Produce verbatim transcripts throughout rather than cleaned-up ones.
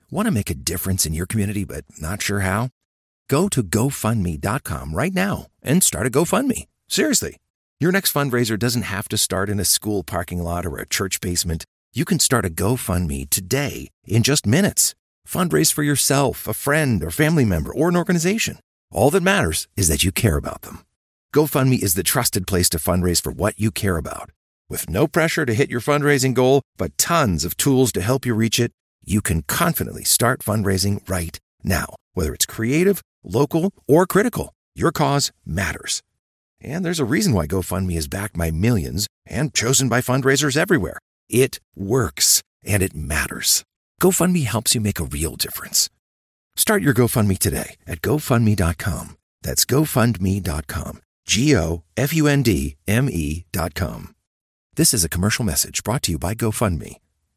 Want to make a difference in your community but not sure how? Go to go fund me dot com right now and start a GoFundMe. Seriously. Your next fundraiser doesn't have to start in a school parking lot or a church basement. You can start a GoFundMe today in just minutes. Fundraise for yourself, a friend, or family member, or an organization. All that matters is that you care about them. GoFundMe is the trusted place to fundraise for what you care about. With no pressure to hit your fundraising goal, but tons of tools to help you reach it, you can confidently start fundraising right now. Whether it's creative, local, or critical, your cause matters. And there's a reason why GoFundMe is backed by millions and chosen by fundraisers everywhere. It works, and it matters. GoFundMe helps you make a real difference. Start your GoFundMe today at go fund me dot com. That's go fund me dot com. G O F U N D M E dot com. This is a commercial message brought to you by GoFundMe.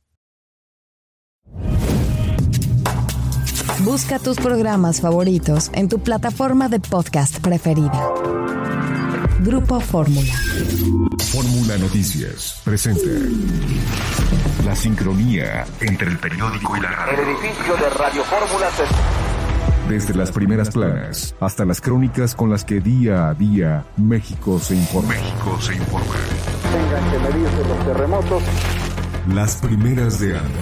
Busca tus programas favoritos en tu plataforma de podcast preferida. Grupo Fórmula. Fórmula Noticias presenta la sincronía entre el periódico y la radio. El edificio de Radio Fórmula se... Desde las primeras planas hasta las crónicas con las que día a día México se informa. México se informa. Tengan que medirse los terremotos. Las primeras de Anda.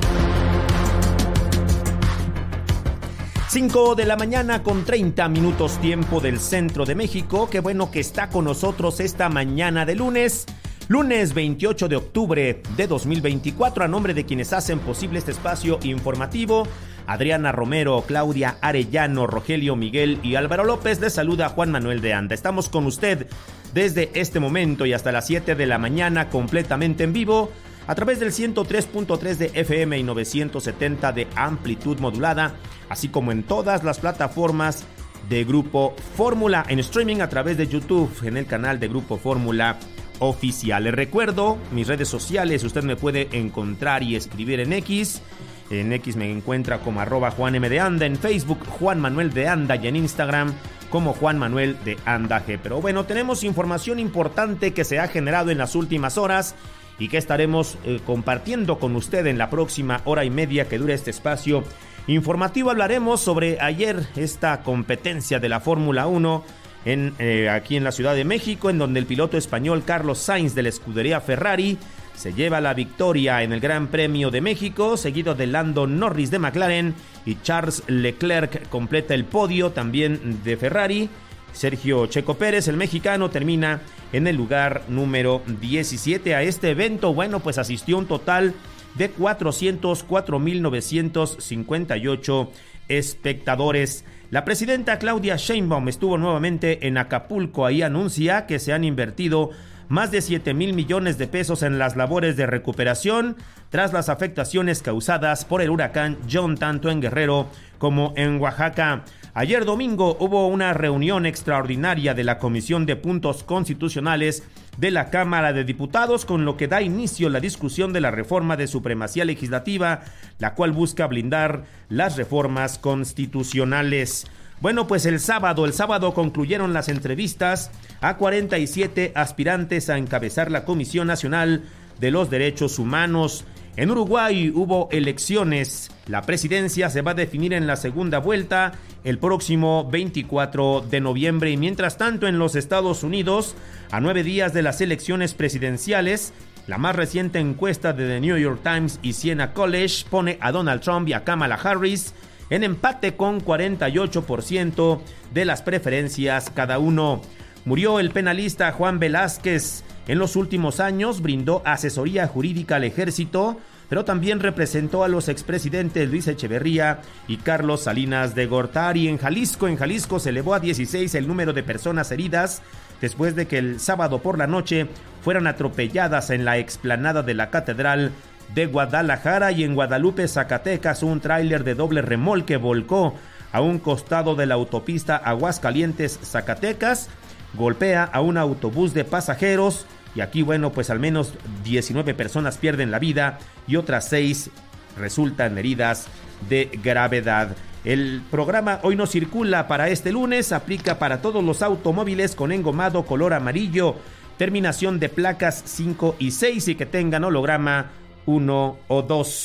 cinco de la mañana con treinta minutos tiempo del centro de México. Qué bueno que está con nosotros esta mañana de lunes. Lunes veintiocho de octubre de dos mil veinticuatro. A nombre de quienes hacen posible este espacio informativo, Adriana Romero, Claudia Arellano, Rogelio Miguel y Álvaro López, les saluda Juan Manuel de Anda. Estamos con usted desde este momento y hasta las siete de la mañana completamente en vivo a través del ciento tres punto tres de F M y novecientos setenta de amplitud modulada, así como en todas las plataformas de Grupo Fórmula, en streaming a través de YouTube, en el canal de Grupo Fórmula Oficial. Les recuerdo mis redes sociales, usted me puede encontrar y escribir en X. En X me encuentra como arroba Juan M de Anda, en Facebook Juan Manuel de Anda y en Instagram como Juan Manuel de Anda G. Pero bueno, tenemos información importante que se ha generado en las últimas horas y que estaremos eh, compartiendo con usted en la próxima hora y media que dura este espacio informativo. Hablaremos sobre ayer esta competencia de la Fórmula uno en, eh, aquí en la Ciudad de México, en donde el piloto español Carlos Sainz de la escudería Ferrari se lleva la victoria en el Gran Premio de México, seguido de Lando Norris de McLaren y Charles Leclerc completa el podio también de Ferrari. Sergio Checo Pérez, el mexicano, termina en el lugar número diecisiete. A este evento, bueno, pues asistió un total de cuatrocientos cuatro mil novecientos cincuenta y ocho espectadores. La presidenta Claudia Sheinbaum estuvo nuevamente en Acapulco. Ahí anuncia que se han invertido más de siete mil millones de pesos en las labores de recuperación tras las afectaciones causadas por el huracán John, tanto en Guerrero como en Oaxaca. Ayer domingo hubo una reunión extraordinaria de la Comisión de Puntos Constitucionales de la Cámara de Diputados, con lo que da inicio la discusión de la reforma de supremacía legislativa, la cual busca blindar las reformas constitucionales. Bueno, pues el sábado, el sábado concluyeron las entrevistas a cuarenta y siete aspirantes a encabezar la Comisión Nacional de los Derechos Humanos. En Uruguay hubo elecciones. La presidencia se va a definir en la segunda vuelta el próximo veinticuatro de noviembre. Y mientras tanto, en los Estados Unidos, a nueve días de las elecciones presidenciales, la más reciente encuesta de The New York Times y Siena College pone a Donald Trump y a Kamala Harris en empate con cuarenta y ocho por ciento de las preferencias cada uno. Murió el penalista Juan Velázquez. En los últimos años brindó asesoría jurídica al ejército, pero también representó a los expresidentes Luis Echeverría y Carlos Salinas de Gortari. En Jalisco, en Jalisco se elevó a dieciséis el número de personas heridas después de que el sábado por la noche fueran atropelladas en la explanada de la Catedral de Guadalajara. Y en Guadalupe, Zacatecas, un tráiler de doble remolque volcó a un costado de la autopista Aguascalientes-Zacatecas, golpea a un autobús de pasajeros y aquí, bueno, pues al menos diecinueve personas pierden la vida y otras seis resultan heridas de gravedad. El programa Hoy No Circula para este lunes aplica para todos los automóviles con engomado color amarillo, terminación de placas cinco y seis y que tengan holograma uno o dos.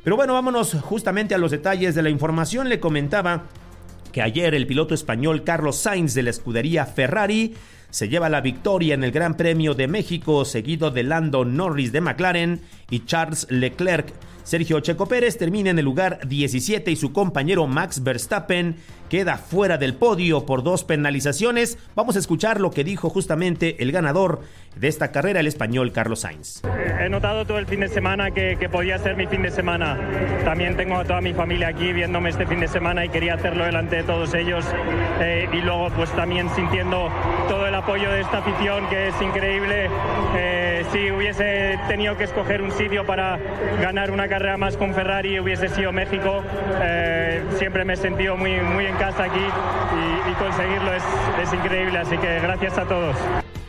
Pero bueno, vámonos justamente a los detalles de la información. Le comentaba que ayer el piloto español Carlos Sainz de la escudería Ferrari se lleva la victoria en el Gran Premio de México, seguido de Lando Norris de McLaren y Charles Leclerc. Sergio Checo Pérez termina en el lugar diecisiete y su compañero Max Verstappen queda fuera del podio por dos penalizaciones. Vamos a escuchar lo que dijo justamente el ganador de esta carrera, el español Carlos Sainz. He notado todo el fin de semana que, que podía ser mi fin de semana. También tengo a toda mi familia aquí viéndome este fin de semana y quería hacerlo delante de todos ellos. Eh, y luego pues también sintiendo todo el apoyo de esta afición, que es increíble. Eh, si hubiese tenido que escoger un sitio para ganar una carrera más con Ferrari, hubiese sido México. Eh, siempre me he sentido muy, muy en casa aquí y, y conseguirlo es, es increíble, así que gracias a todos.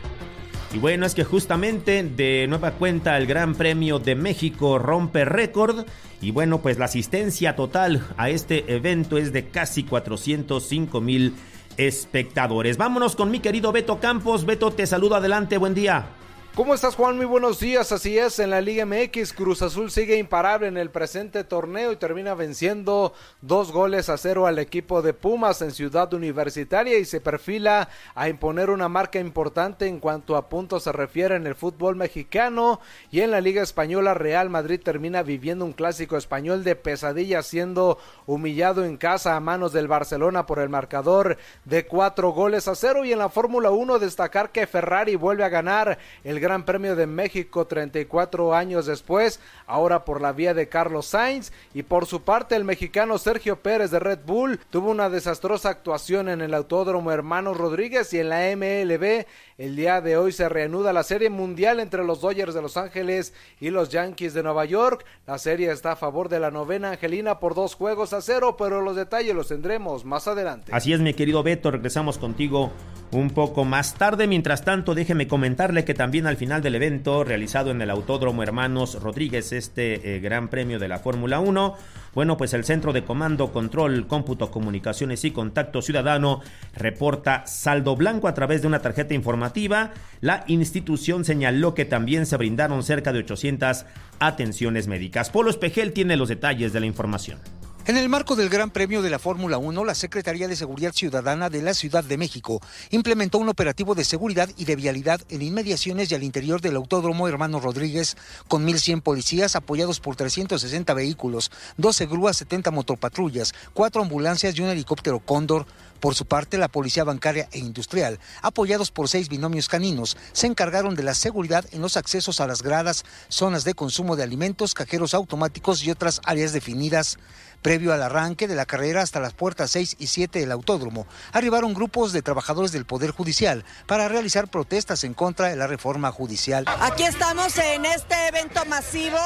Y bueno, es que justamente de nueva cuenta el Gran Premio de México rompe récord y bueno, pues la asistencia total a este evento es de casi cuatrocientos cinco mil espectadores. Vámonos con mi querido Beto Campos. Beto, te saludo, adelante, buen día. ¿Cómo estás, Juan? Muy buenos días. Así es, en la Liga M X, Cruz Azul sigue imparable en el presente torneo y termina venciendo dos goles a cero al equipo de Pumas en Ciudad Universitaria y se perfila a imponer una marca importante en cuanto a puntos se refiere en el fútbol mexicano. Y en la Liga Española, Real Madrid termina viviendo un clásico español de pesadilla, siendo humillado en casa a manos del Barcelona por el marcador de cuatro goles a cero. Y en la Fórmula uno, destacar que Ferrari vuelve a ganar el Gran Premio de México treinta y cuatro años después, ahora por la vía de Carlos Sainz. Y por su parte, el mexicano Sergio Pérez de Red Bull tuvo una desastrosa actuación en el Autódromo Hermanos Rodríguez. Y en la M L B, el día de hoy se reanuda la Serie Mundial entre los Dodgers de Los Ángeles y los Yankees de Nueva York. La serie está a favor de la novena angelina por dos juegos a cero, pero los detalles los tendremos más adelante. Así es, mi querido Beto, regresamos contigo un poco más tarde. Mientras tanto, déjeme comentarle que también al final del evento realizado en el Autódromo Hermanos Rodríguez, este eh, Gran Premio de la Fórmula uno, bueno, pues el Centro de Comando, Control, Cómputo, Comunicaciones y Contacto Ciudadano reporta saldo blanco a través de una tarjeta informativa. La institución señaló que también se brindaron cerca de ochocientas atenciones médicas. Polo Espejel tiene los detalles de la información. En el marco del Gran Premio de la Fórmula uno, la Secretaría de Seguridad Ciudadana de la Ciudad de México implementó un operativo de seguridad y de vialidad en inmediaciones y al interior del Autódromo Hermanos Rodríguez, con mil cien policías apoyados por trescientos sesenta vehículos, doce grúas, setenta motopatrullas, cuatro ambulancias y un helicóptero Cóndor. Por su parte, la Policía Bancaria e Industrial, apoyados por seis binomios caninos, se encargaron de la seguridad en los accesos a las gradas, zonas de consumo de alimentos, cajeros automáticos y otras áreas definidas. Previo al arranque de la carrera hasta las puertas seis y siete del autódromo, arribaron grupos de trabajadores del Poder Judicial para realizar protestas en contra de la reforma judicial. Aquí estamos en este evento masivo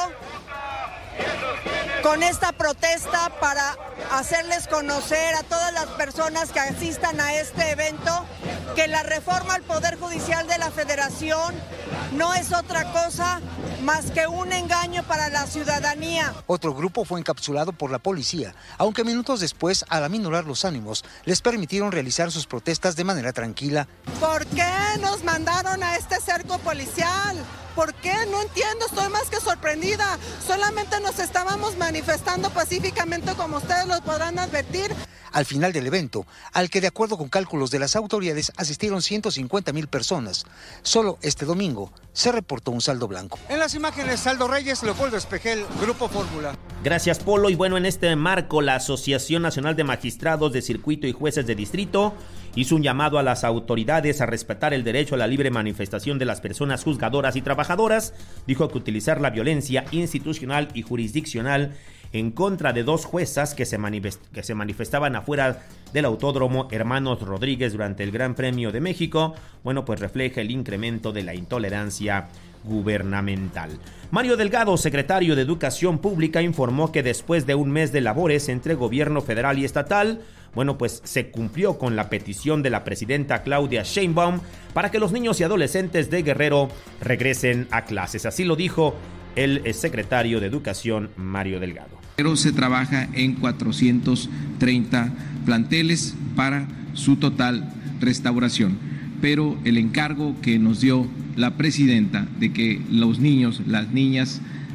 con esta protesta para hacerles conocer a todas las personas que asistan a este evento que la reforma al Poder Judicial de la Federación no es otra cosa más que un engaño para la ciudadanía. Otro grupo fue encapsulado por la policía, aunque minutos después, al aminorar los ánimos, les permitieron realizar sus protestas de manera tranquila. ¿Por qué nos mandaron a este cerco policial? ¿Por qué? No entiendo, estoy más que sorprendida. Solamente nos estábamos manifestando pacíficamente, como ustedes lo podrán advertir. Al final del evento, al que de acuerdo con cálculos de las autoridades asistieron ciento cincuenta mil personas, solo este domingo se reportó un saldo blanco. En las imágenes, Saldo Reyes, Leopoldo Espejel, Grupo Fórmula. Gracias, Polo. Y bueno, en este marco, la Asociación Nacional de Magistrados de Circuito y Jueces de Distrito hizo un llamado a las autoridades a respetar el derecho a la libre manifestación de las personas juzgadoras y trabajadoras. Dijo que utilizar la violencia institucional y jurisdiccional en contra de dos juezas que se, manifest- que se manifestaban afuera del Autódromo Hermanos Rodríguez durante el Gran Premio de México, bueno, pues refleja el incremento de la intolerancia gubernamental. Mario Delgado, secretario de Educación Pública, informó que después de un mes de labores entre gobierno federal y estatal, bueno, pues se cumplió con la petición de la presidenta Claudia Sheinbaum para que los niños y adolescentes de Guerrero regresen a clases. Así lo dijo el secretario de Educación, Mario Delgado. Pero se trabaja en cuatrocientos treinta planteles para su total restauración. Pero el encargo que nos dio la presidenta de que los niños, las niñas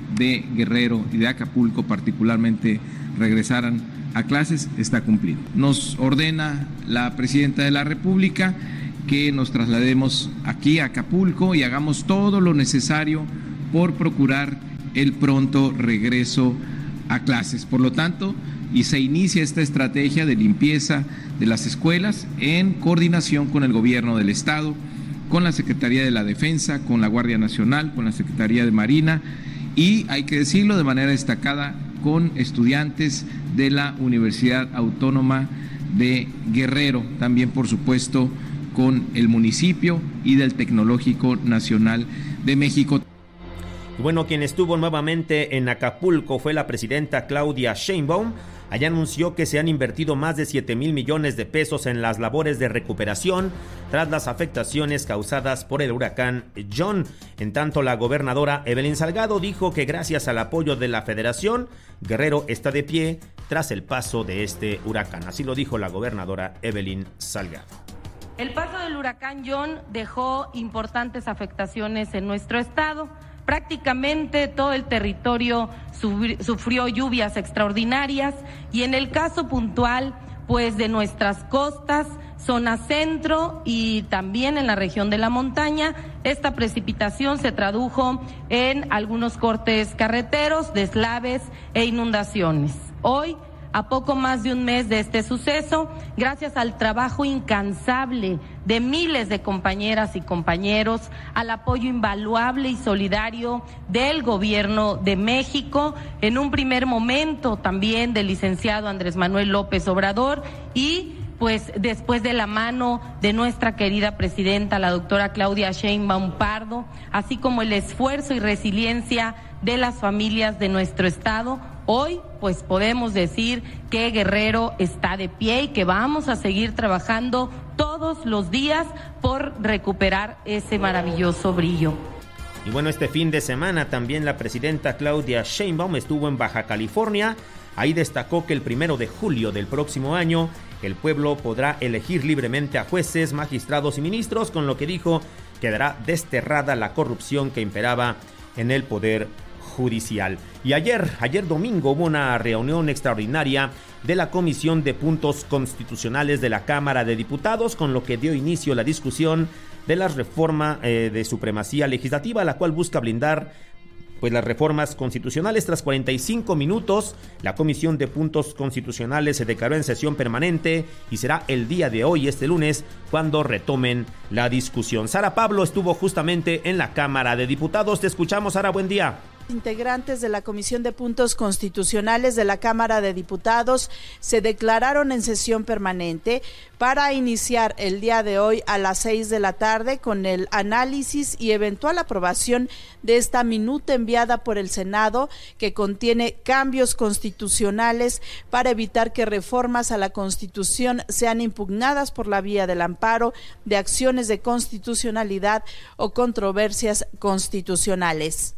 de Guerrero y de Acapulco particularmente regresaran a clases está cumplido. Nos ordena la Presidenta de la República que nos traslademos aquí a Acapulco y hagamos todo lo necesario por procurar el pronto regreso a clases. Por lo tanto, y se inicia esta estrategia de limpieza de las escuelas en coordinación con el Gobierno del Estado, con la Secretaría de la Defensa, con la Guardia Nacional, con la Secretaría de Marina y, hay que decirlo de manera destacada, con estudiantes de la Universidad Autónoma de Guerrero, también por supuesto con el municipio y del Tecnológico Nacional de México. Bueno, quien estuvo nuevamente en Acapulco fue la presidenta Claudia Sheinbaum. Allá anunció que se han invertido más de siete mil millones de pesos en las labores de recuperación tras las afectaciones causadas por el huracán John. En tanto, la gobernadora Evelyn Salgado dijo que gracias al apoyo de la Federación, Guerrero está de pie tras el paso de este huracán. Así lo dijo la gobernadora Evelyn Salgado. El paso del huracán John dejó importantes afectaciones en nuestro estado. Prácticamente todo el territorio sufrió lluvias extraordinarias y en el caso puntual, pues de nuestras costas, zona centro y también en la región de la montaña, esta precipitación se tradujo en algunos cortes carreteros, deslaves e inundaciones. Hoy, a poco más de un mes de este suceso, gracias al trabajo incansable de miles de compañeras y compañeros, al apoyo invaluable y solidario del Gobierno de México, en un primer momento también del licenciado Andrés Manuel López Obrador y pues después de la mano de nuestra querida presidenta, la doctora Claudia Sheinbaum Pardo, así como el esfuerzo y resiliencia de las familias de nuestro estado, hoy pues podemos decir que Guerrero está de pie y que vamos a seguir trabajando todos los días por recuperar ese maravilloso brillo. Y bueno, este fin de semana también la presidenta Claudia Sheinbaum estuvo en Baja California. Ahí destacó que el primero de julio del próximo año el pueblo podrá elegir libremente a jueces, magistrados y ministros, con lo que dijo quedará desterrada la corrupción que imperaba en el poder judicial. Y ayer, ayer domingo hubo una reunión extraordinaria de la Comisión de Puntos Constitucionales de la Cámara de Diputados, con lo que dio inicio la discusión de la reforma eh, de supremacía legislativa, la cual busca blindar pues las reformas constitucionales. Tras cuarenta y cinco minutos, la Comisión de Puntos Constitucionales se declaró en sesión permanente y será el día de hoy, este lunes, cuando retomen la discusión. Sara Pablo estuvo justamente en la Cámara de Diputados. Te escuchamos, Sara, buen día. Integrantes de la Comisión de Puntos Constitucionales de la Cámara de Diputados se declararon en sesión permanente para iniciar el día de hoy a las seis de la tarde con el análisis y eventual aprobación de esta minuta enviada por el Senado, que contiene cambios constitucionales para evitar que reformas a la Constitución sean impugnadas por la vía del amparo de acciones de constitucionalidad o controversias constitucionales.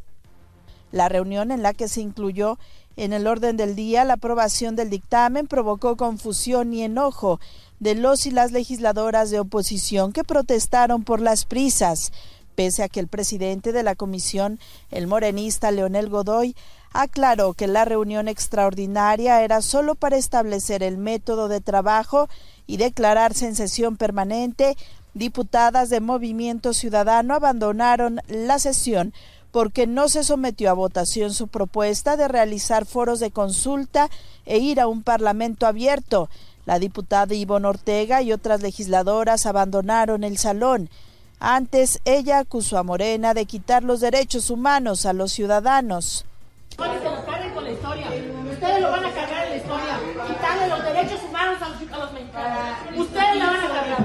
La reunión, en la que se incluyó en el orden del día la aprobación del dictamen, provocó confusión y enojo de los y las legisladoras de oposición que protestaron por las prisas, pese a que el presidente de la comisión, el morenista Leonel Godoy, aclaró que la reunión extraordinaria era solo para establecer el método de trabajo y declararse en sesión permanente. Diputadas de Movimiento Ciudadano abandonaron la sesión porque no se sometió a votación su propuesta de realizar foros de consulta e ir a un parlamento abierto. La diputada Ivonne Ortega y otras legisladoras abandonaron el salón. Antes, ella acusó a Morena de quitar los derechos humanos a los ciudadanos. Se los carguen con la historia. Ustedes lo van a cargar en la historia. Quitarle los derechos humanos a los, a los mexicanos. Ustedes la van a cargar.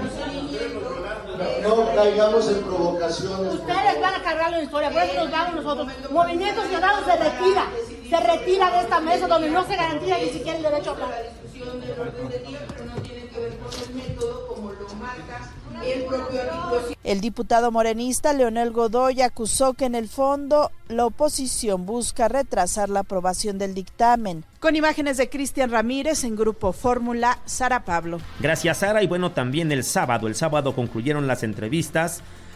No caigamos en provocaciones. Ustedes van a cargarlo en la historia. Por eso nos vamos nosotros. Movimiento Ciudadano se retira. Se retira de esta mesa donde no se garantiza ni siquiera el derecho a hablar. El diputado morenista Leonel Godoy acusó que en el fondo la oposición busca retrasar la aprobación del dictamen. Con imágenes de Cristian Ramírez en Grupo Fórmula, Sara Pablo. Gracias, Sara. Y bueno, también el sábado, el sábado concluyeron las entrevistas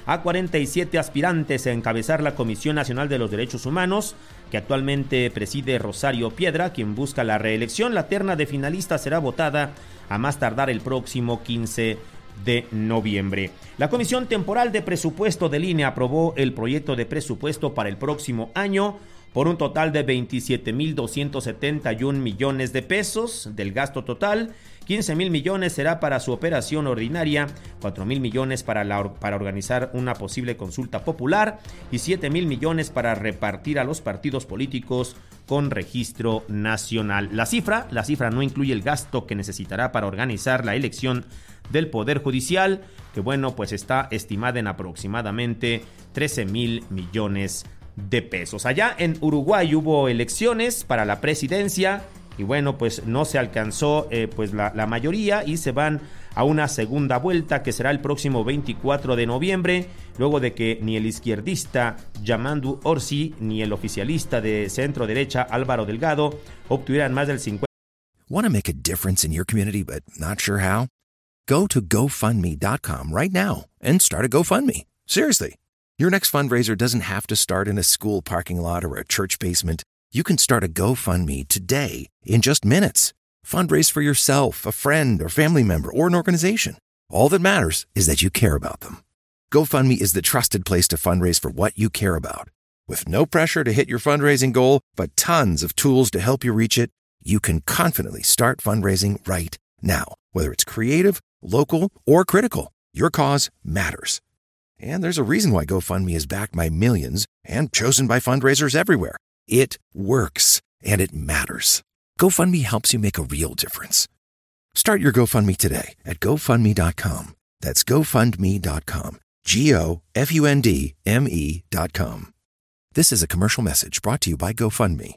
a cuarenta y siete aspirantes a encabezar la Comisión Nacional de los Derechos Humanos, que actualmente preside Rosario Piedra, quien busca la reelección. La terna de finalistas será votada a más tardar el próximo quince de noviembre. La Comisión Temporal de Presupuesto del I N E aprobó el proyecto de presupuesto para el próximo año por un total de veintisiete mil doscientos setenta y un millones de pesos. Del gasto total, quince mil millones será para su operación ordinaria, cuatro mil millones para, la, para organizar una posible consulta popular y siete mil millones para repartir a los partidos políticos con registro nacional. La cifra, la cifra no incluye el gasto que necesitará para organizar la elección del Poder Judicial, que bueno, pues está estimada en aproximadamente trece mil millones de pesos. Allá en Uruguay hubo elecciones para la presidencia y bueno, pues no se alcanzó eh, pues la, la mayoría y se van a una segunda vuelta que será el próximo veinticuatro de noviembre, luego de que ni el izquierdista Yamandu Orsi ni el oficialista de centro derecha Álvaro Delgado obtuvieran más del cincuenta. Want to make a difference in your community but not sure how? Go to go fund me dot com right now and start a GoFundMe. Seriously. Your next fundraiser doesn't have to start in a school parking lot or a church basement. You can start a GoFundMe today in just minutes. Fundraise for yourself, a friend, or family member, or an organization. All that matters is that you care about them. GoFundMe is the trusted place to fundraise for what you care about. With no pressure to hit your fundraising goal, but tons of tools to help you reach it, you can confidently start fundraising right now. Whether it's creative, local, or critical, your cause matters. And there's a reason why GoFundMe is backed by millions and chosen by fundraisers everywhere. It works, and it matters. GoFundMe helps you make a real difference. Start your GoFundMe today at go fund me dot com. That's go fund me dot com. G O F U N D M E dot com. This is a commercial message brought to you by GoFundMe.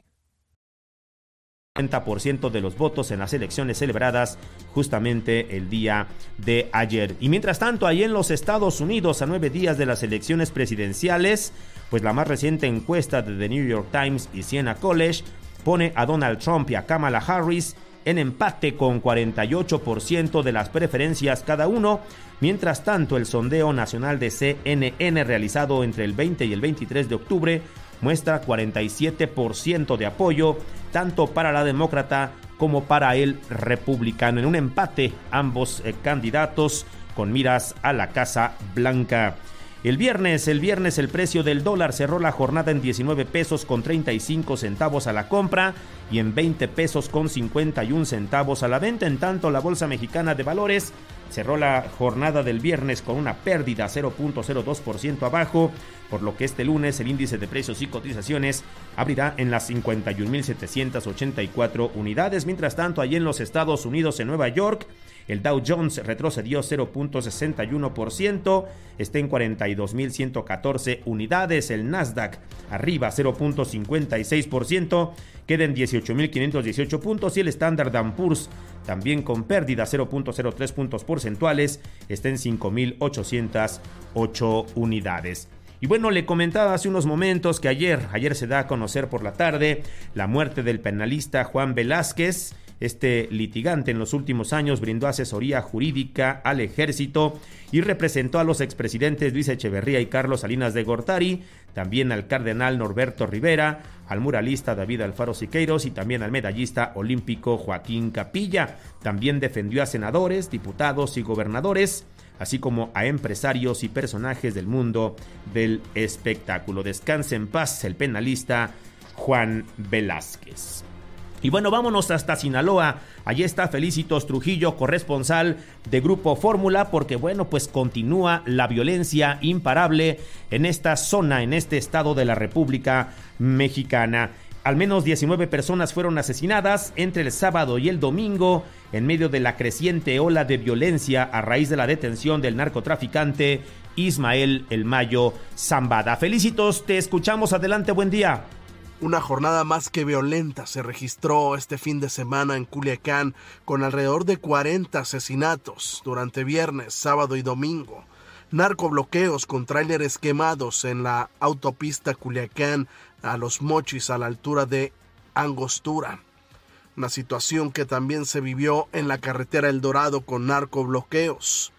noventa por ciento de los votos en las elecciones celebradas justamente el día de ayer. Y mientras tanto, ahí en los Estados Unidos, a nueve días de las elecciones presidenciales, pues la más reciente encuesta de The New York Times y Siena College pone a Donald Trump y a Kamala Harris en empate con cuarenta y ocho por ciento de las preferencias cada uno. Mientras tanto, el sondeo nacional de C N N realizado entre el veinte y el veintitrés de octubre muestra cuarenta y siete por ciento de apoyo tanto para la demócrata como para el republicano. En un empate, ambos eh, candidatos con miras a la Casa Blanca. El viernes, el viernes el precio del dólar cerró la jornada en diecinueve pesos con treinta y cinco centavos a la compra y en veinte pesos con cincuenta y un centavos a la venta. En tanto, la Bolsa Mexicana de Valores cerró la jornada del viernes con una pérdida cero punto cero dos por ciento abajo, por lo que este lunes el índice de precios y cotizaciones abrirá en las cincuenta y un mil setecientas ochenta y cuatro unidades. Mientras tanto, allí en los Estados Unidos, en Nueva York, el Dow Jones retrocedió cero punto sesenta y uno por ciento, está en cuarenta y dos mil ciento catorce unidades. El Nasdaq arriba cero punto cincuenta y seis por ciento, queda en dieciocho mil quinientos dieciocho puntos y el Standard and Poor's también con pérdida cero punto cero tres puntos porcentuales, está en cinco mil ochocientas ocho unidades. Y bueno, le comentaba hace unos momentos que ayer, ayer se da a conocer por la tarde la muerte del penalista Juan Velázquez. Este litigante en los últimos años brindó asesoría jurídica al ejército y representó a los expresidentes Luis Echeverría y Carlos Salinas de Gortari, también al cardenal Norberto Rivera, al muralista David Alfaro Siqueiros y también al medallista olímpico Joaquín Capilla. También defendió a senadores, diputados y gobernadores, así como a empresarios y personajes del mundo del espectáculo. Descanse en paz el penalista Juan Velázquez. Y bueno, vámonos hasta Sinaloa. Allí está Felicitos Trujillo, corresponsal de Grupo Fórmula, porque bueno, pues continúa la violencia imparable en esta zona, en este estado de la República Mexicana. Al menos diecinueve personas fueron asesinadas entre el sábado y el domingo en medio de la creciente ola de violencia a raíz de la detención del narcotraficante Ismael El Mayo Zambada. Felicitos, te escuchamos. Adelante, buen día. Una jornada más que violenta se registró este fin de semana en Culiacán, con alrededor de cuarenta asesinatos durante viernes, sábado y domingo. Narcobloqueos con tráileres quemados en la autopista Culiacán a Los Mochis, a la altura de Angostura. Una situación que también se vivió en la carretera El Dorado con narcobloqueos.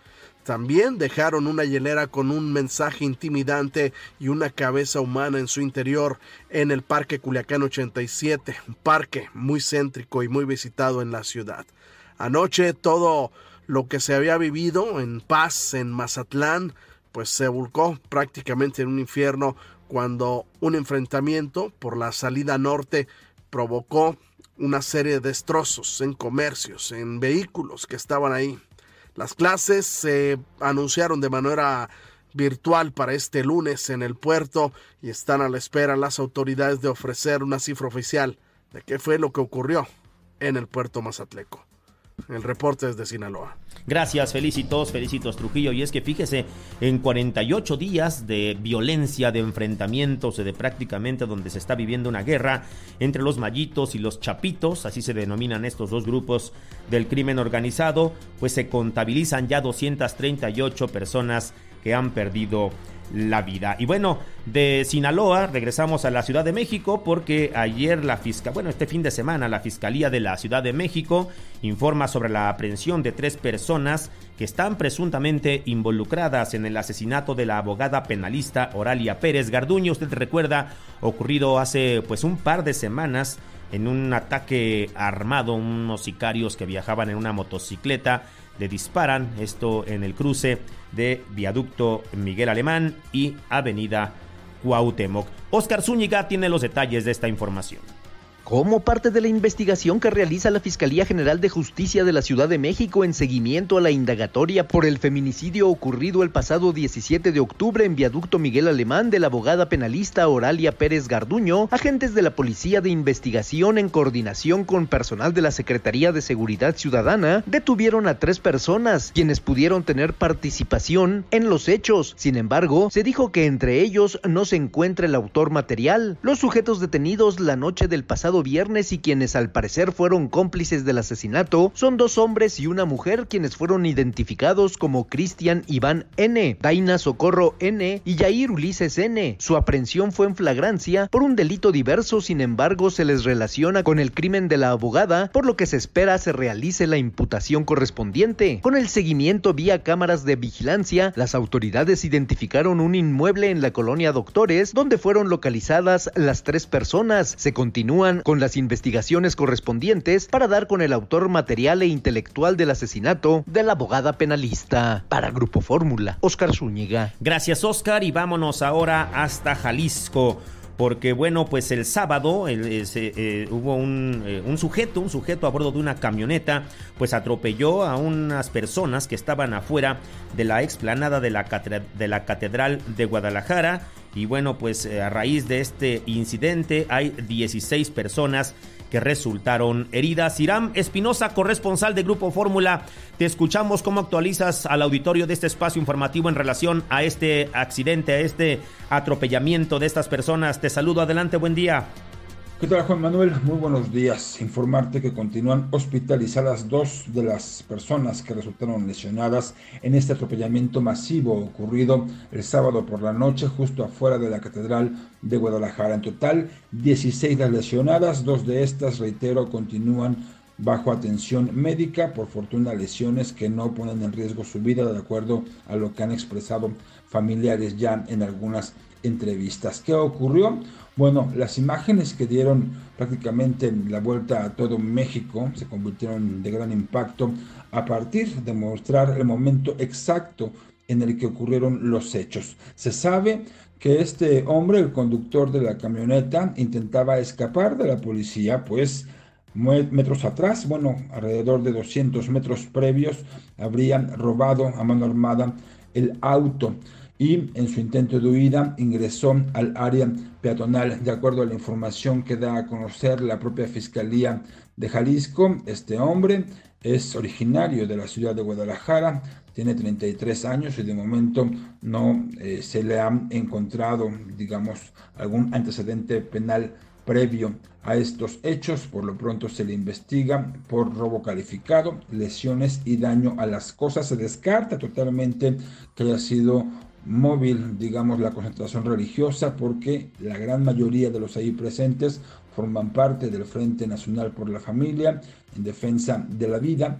También dejaron una hielera con un mensaje intimidante y una cabeza humana en su interior en el Parque Culiacán ochenta y siete, un parque muy céntrico y muy visitado en la ciudad. Anoche todo lo que se había vivido en paz en Mazatlán, pues se volcó prácticamente en un infierno cuando un enfrentamiento por la salida norte provocó una serie de destrozos en comercios, en vehículos que estaban ahí. Las clases se anunciaron de manera virtual para este lunes en el puerto y están a la espera las autoridades de ofrecer una cifra oficial de qué fue lo que ocurrió en el puerto mazatleco. El reporte es de Sinaloa. Gracias, Felicitos, Felicitos Trujillo. Y es que fíjese, en cuarenta y ocho días de violencia, de enfrentamientos, de prácticamente donde se está viviendo una guerra entre los Mayitos y los Chapitos, así se denominan estos dos grupos del crimen organizado, pues se contabilizan ya doscientas treinta y ocho personas que han perdido la vida. Y bueno, de Sinaloa regresamos a la Ciudad de México porque ayer la fiscal, bueno, este fin de semana la Fiscalía de la Ciudad de México informa sobre la aprehensión de tres personas que están presuntamente involucradas en el asesinato de la abogada penalista Oralia Pérez Garduño. Usted recuerda, ocurrido hace pues un par de semanas en un ataque armado, unos sicarios que viajaban en una motocicleta le disparan, esto en el cruce de Viaducto Miguel Alemán y Avenida Cuauhtémoc. Óscar Zúñiga tiene los detalles de esta información. Como parte de la investigación que realiza la Fiscalía General de Justicia de la Ciudad de México en seguimiento a la indagatoria por el feminicidio ocurrido el pasado diecisiete de octubre en Viaducto Miguel Alemán de la abogada penalista Oralia Pérez Garduño, agentes de la Policía de Investigación en coordinación con personal de la Secretaría de Seguridad Ciudadana detuvieron a tres personas, quienes pudieron tener participación en los hechos. Sin embargo, se dijo que entre ellos no se encuentra el autor material. Los sujetos detenidos la noche del pasado viernes y quienes al parecer fueron cómplices del asesinato son dos hombres y una mujer, quienes fueron identificados como Cristian Iván N., Daina Socorro N. y Yair Ulises N. Su aprehensión fue en flagrancia por un delito diverso, sin embargo se les relaciona con el crimen de la abogada, por lo que se espera se realice la imputación correspondiente. Con el seguimiento vía cámaras de vigilancia, las autoridades identificaron un inmueble en la colonia Doctores, donde fueron localizadas las tres personas. Se continúan con las investigaciones correspondientes para dar con el autor material e intelectual del asesinato de la abogada penalista. Para Grupo Fórmula, Óscar Zúñiga. Gracias, Óscar, y vámonos ahora hasta Jalisco. Porque bueno, pues el sábado el, eh, eh, hubo un, eh, un sujeto, un sujeto a bordo de una camioneta, pues atropelló a unas personas que estaban afuera de la explanada de la, de la Catedral de Guadalajara. Y bueno, pues eh, a raíz de este incidente hay dieciséis personas que resultaron heridas. Iram Espinosa, corresponsal de Grupo Fórmula, te escuchamos. ¿Cómo actualizas al auditorio de este espacio informativo en relación a este accidente, a este atropellamiento de estas personas? Te saludo, adelante, buen día. ¿Qué tal, Juan Manuel? Muy buenos días. Informarte que continúan hospitalizadas dos de las personas que resultaron lesionadas en este atropellamiento masivo ocurrido el sábado por la noche justo afuera de la Catedral de Guadalajara. En total, dieciséis las lesionadas, dos de estas, reitero, continúan bajo atención médica, por fortuna lesiones que no ponen en riesgo su vida, de acuerdo a lo que han expresado familiares ya en algunas entrevistas. ¿Qué ocurrió? Bueno, las imágenes que dieron prácticamente la vuelta a todo México se convirtieron de gran impacto a partir de mostrar el momento exacto en el que ocurrieron los hechos. Se sabe que este hombre, el conductor de la camioneta, intentaba escapar de la policía, pues metros atrás, bueno, alrededor de doscientos metros previos, habrían robado a mano armada el auto y en su intento de huida ingresó al área peatonal. De acuerdo a la información que da a conocer la propia Fiscalía de Jalisco, este hombre es originario de la ciudad de Guadalajara, tiene treinta y tres años y de momento no eh, se le ha encontrado, digamos, algún antecedente penal previo a estos hechos. Por lo pronto se le investiga por robo calificado, lesiones y daño a las cosas. Se descarta totalmente que haya sido móvil, digamos, la concentración religiosa, porque la gran mayoría de los ahí presentes forman parte del Frente Nacional por la Familia en defensa de la vida,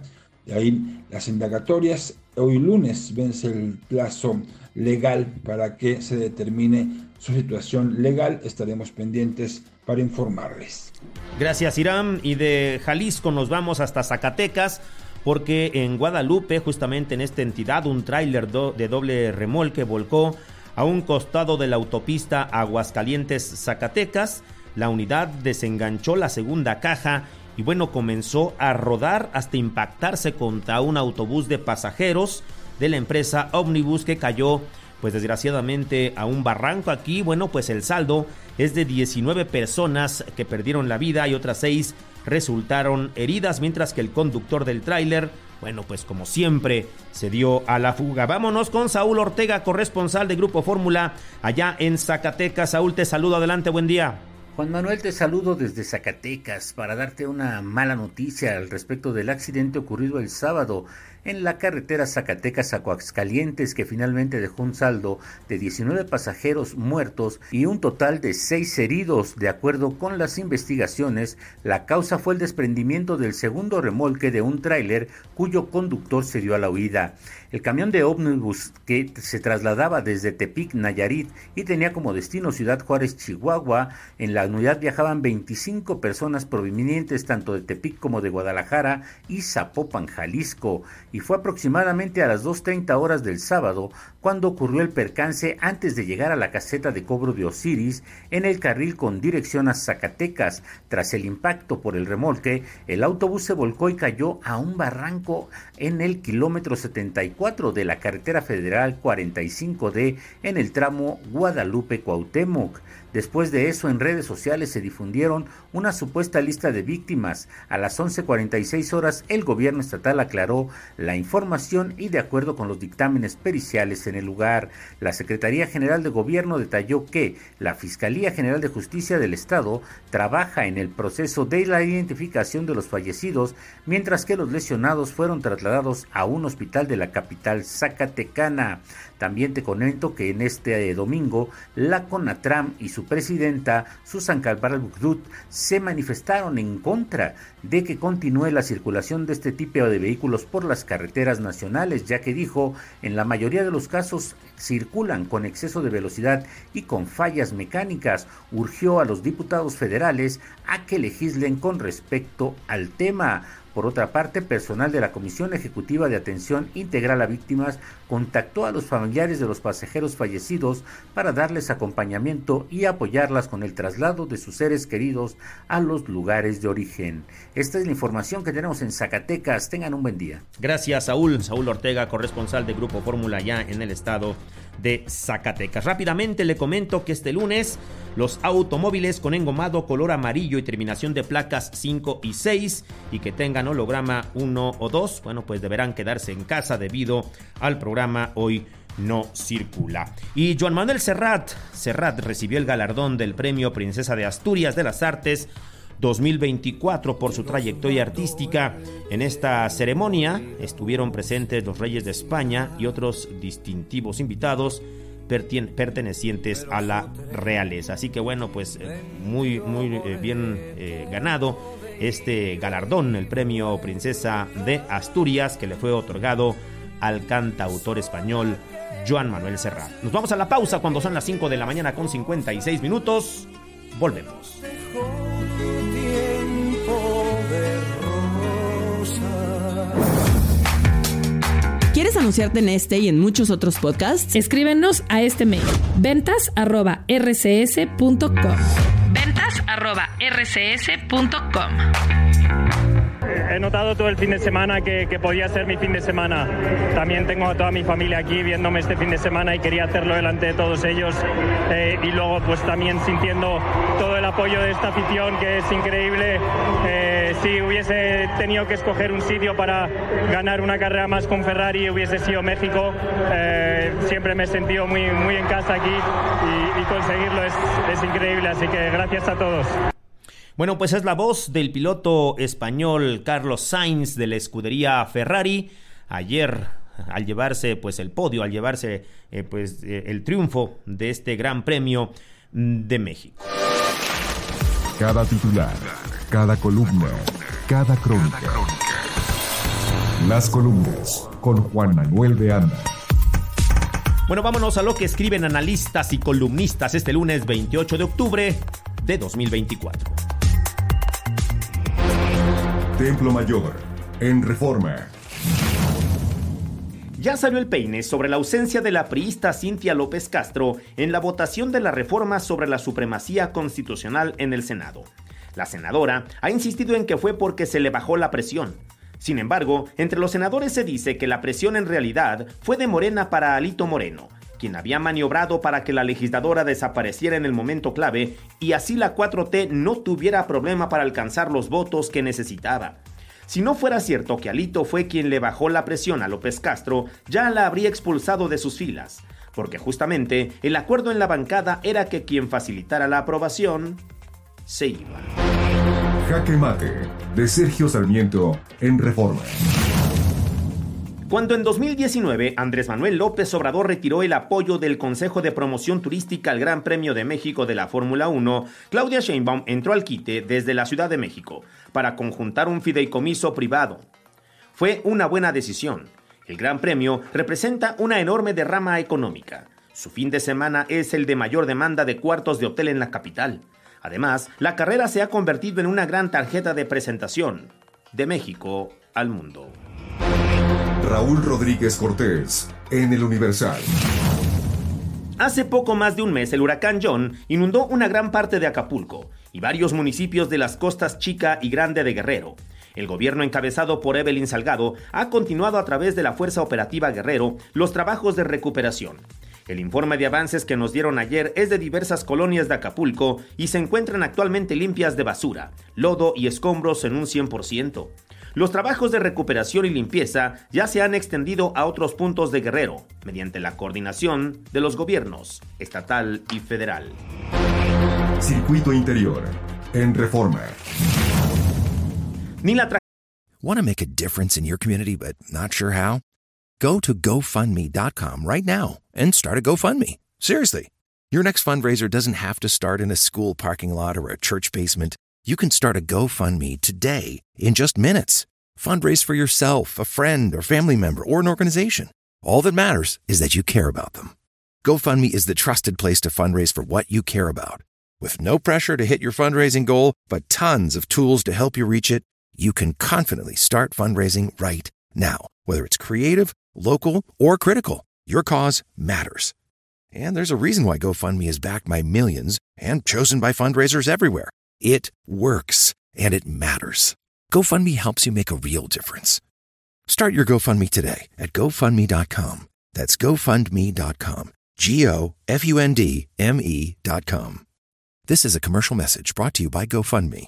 De ahí las indagatorias. Hoy lunes vence el plazo legal para que se determine su situación legal. Estaremos pendientes para informarles. Gracias, Irán. Y de Jalisco nos vamos hasta Zacatecas, porque en Guadalupe, justamente en esta entidad, un tráiler do- de doble remolque volcó a un costado de la autopista Aguascalientes-Zacatecas. La unidad desenganchó la segunda caja y bueno, comenzó a rodar hasta impactarse contra un autobús de pasajeros de la empresa Omnibus, que cayó pues desgraciadamente a un barranco. Aquí, bueno, pues el saldo es de diecinueve personas que perdieron la vida y otras seis resultaron heridas, mientras que el conductor del tráiler, bueno, pues como siempre, se dio a la fuga. Vámonos con Saúl Ortega, corresponsal de Grupo Fórmula allá en Zacatecas. Saúl, te saludo, adelante, buen día. Juan Manuel, te saludo desde Zacatecas para darte una mala noticia al respecto del accidente ocurrido el sábado en la carretera Zacatecas-Aguascalientes, que finalmente dejó un saldo de diecinueve pasajeros muertos y un total de seis heridos. De acuerdo con las investigaciones, la causa fue el desprendimiento del segundo remolque de un tráiler cuyo conductor se dio a la huida. El camión de ómnibus, que se trasladaba desde Tepic, Nayarit, y tenía como destino Ciudad Juárez, Chihuahua, en la unidad viajaban veinticinco personas provenientes tanto de Tepic como de Guadalajara y Zapopan, Jalisco, y fue aproximadamente a las dos treinta horas del sábado cuando ocurrió el percance antes de llegar a la caseta de cobro de Osiris en el carril con dirección a Zacatecas. Tras el impacto por el remolque, el autobús se volcó y cayó a un barranco en el kilómetro setenta y cuatro de la carretera federal cuarenta y cinco D en el tramo Guadalupe-Cuauhtémoc. Después de eso, en redes sociales se difundieron una supuesta lista de víctimas. A las once cuarenta y seis horas, el gobierno estatal aclaró la información y, de acuerdo con los dictámenes periciales en el lugar, la Secretaría General de Gobierno detalló que la Fiscalía General de Justicia del Estado trabaja en el proceso de la identificación de los fallecidos, mientras que los lesionados fueron trasladados a un hospital de la capital zacatecana. También te comento que en este eh, domingo, la CONATRAM y su presidenta, Susan Cabral Bucdut, se manifestaron en contra de que continúe la circulación de este tipo de vehículos por las carreteras nacionales, ya que dijo, en la mayoría de los casos circulan con exceso de velocidad y con fallas mecánicas. Urgió a los diputados federales a que legislen con respecto al tema. Por otra parte, personal de la Comisión Ejecutiva de Atención Integral a Víctimas contactó a los familiares de los pasajeros fallecidos para darles acompañamiento y apoyarlas con el traslado de sus seres queridos a los lugares de origen. Esta es la información que tenemos en Zacatecas. Tengan un buen día. Gracias, Saúl. Saúl Ortega, corresponsal de Grupo Fórmula ya en el estado de Zacatecas. Rápidamente le comento que este lunes los automóviles con engomado color amarillo y terminación de placas cinco y seis y que tengan holograma uno o dos, bueno, pues deberán quedarse en casa debido al programa Hoy No Circula. Y Joan Manuel Serrat, Serrat recibió el galardón del Premio Princesa de Asturias de las Artes dos mil veinticuatro por su trayectoria artística. En esta ceremonia estuvieron presentes los reyes de España y otros distintivos invitados pertenecientes a la realeza. Así que bueno, pues eh, muy muy eh, bien eh, ganado este galardón, el Premio Princesa de Asturias, que le fue otorgado al cantautor español Joan Manuel Serrat. Nos vamos a la pausa cuando son las cinco de la mañana con cincuenta y seis minutos. Volvemos. ¿Quieres anunciarte en este y en muchos otros podcasts? Escríbenos a este mail: ventas arroba r c s punto com. ventas arroba r c s punto com. He notado todo el fin de semana que, que podía ser mi fin de semana. También tengo a toda mi familia aquí viéndome este fin de semana y quería hacerlo delante de todos ellos. Eh, y luego pues también sintiendo todo el apoyo de esta afición, que es increíble. Eh, si hubiese tenido que escoger un sitio para ganar una carrera más con Ferrari, hubiese sido México. Eh, siempre me he sentido muy, muy en casa aquí y, y conseguirlo es, es increíble. Así que gracias a todos. Bueno, pues es la voz del piloto español Carlos Sainz de la escudería Ferrari. Ayer, al llevarse pues el podio, al llevarse eh, pues eh, el triunfo de este Gran Premio de México. Cada titular, cada columna, cada crónica. Las columnas con Juan Manuel de Anda. Bueno, vámonos a lo que escriben analistas y columnistas este lunes veintiocho de octubre de dos mil veinticuatro. Templo Mayor, en Reforma. Ya salió el peine sobre la ausencia de la priista Cintia López Castro en la votación de la reforma sobre la supremacía constitucional en el Senado. La senadora ha insistido en que fue porque se le bajó la presión. Sin embargo, entre los senadores se dice que la presión en realidad fue de Morena para Alito Moreno, quien había maniobrado para que la legisladora desapareciera en el momento clave y así la cuatro T no tuviera problema para alcanzar los votos que necesitaba. Si no fuera cierto que Alito fue quien le bajó la presión a López Castro, ya la habría expulsado de sus filas, porque justamente el acuerdo en la bancada era que quien facilitara la aprobación se iba. Jaque Mate, de Sergio Sarmiento, en Reforma. Cuando en dos mil diecinueve Andrés Manuel López Obrador retiró el apoyo del Consejo de Promoción Turística al Gran Premio de México de la Fórmula uno, Claudia Sheinbaum entró al quite desde la Ciudad de México para conjuntar un fideicomiso privado. Fue una buena decisión. El Gran Premio representa una enorme derrama económica. Su fin de semana es el de mayor demanda de cuartos de hotel en la capital. Además, la carrera se ha convertido en una gran tarjeta de presentación de México al mundo. Raúl Rodríguez Cortés, en El Universal. Hace poco más de un mes, el huracán John inundó una gran parte de Acapulco y varios municipios de las costas Chica y Grande de Guerrero. El gobierno encabezado por Evelyn Salgado ha continuado a través de la Fuerza Operativa Guerrero los trabajos de recuperación. El informe de avances que nos dieron ayer es de diversas colonias de Acapulco y se encuentran actualmente limpias de basura, lodo y escombros en un cien por ciento. Los trabajos de recuperación y limpieza ya se han extendido a otros puntos de Guerrero, mediante la coordinación de los gobiernos estatal y federal. Circuito Interior, en Reforma. Ni la tra- Want to make a difference in your community but not sure how? Go to go fund me dot com right now and start a GoFundMe. Seriously. Your next fundraiser doesn't have to start in a school parking lot or a church basement. You can start a GoFundMe today in just minutes. Fundraise for yourself, a friend, or family member, or an organization. All that matters is that you care about them. GoFundMe is the trusted place to fundraise for what you care about. With no pressure to hit your fundraising goal, but tons of tools to help you reach it, you can confidently start fundraising right now. Whether it's creative, local, or critical, your cause matters. And there's a reason why GoFundMe is backed by millions and chosen by fundraisers everywhere. It works, and it matters. GoFundMe helps you make a real difference. Start your GoFundMe today at go fund me dot com. That's go fund me dot com. G O F U N D M E dot com. This is a commercial message brought to you by GoFundMe.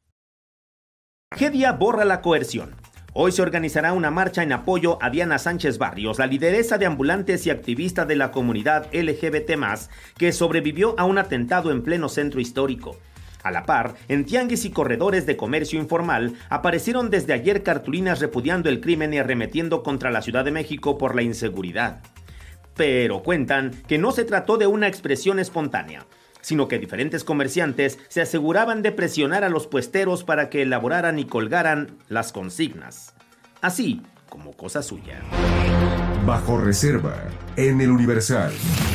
Tragedia borra la coerción. Hoy se organizará una marcha en apoyo a Diana Sánchez Barrios, la lideresa de ambulantes y activista de la comunidad L G B T más, que sobrevivió a un atentado en pleno centro histórico. A la par, en tianguis y corredores de comercio informal, aparecieron desde ayer cartulinas repudiando el crimen y arremetiendo contra la Ciudad de México por la inseguridad. Pero cuentan que no se trató de una expresión espontánea, sino que diferentes comerciantes se aseguraban de presionar a los puesteros para que elaboraran y colgaran las consignas, así como cosa suya. Bajo reserva, en El Universal.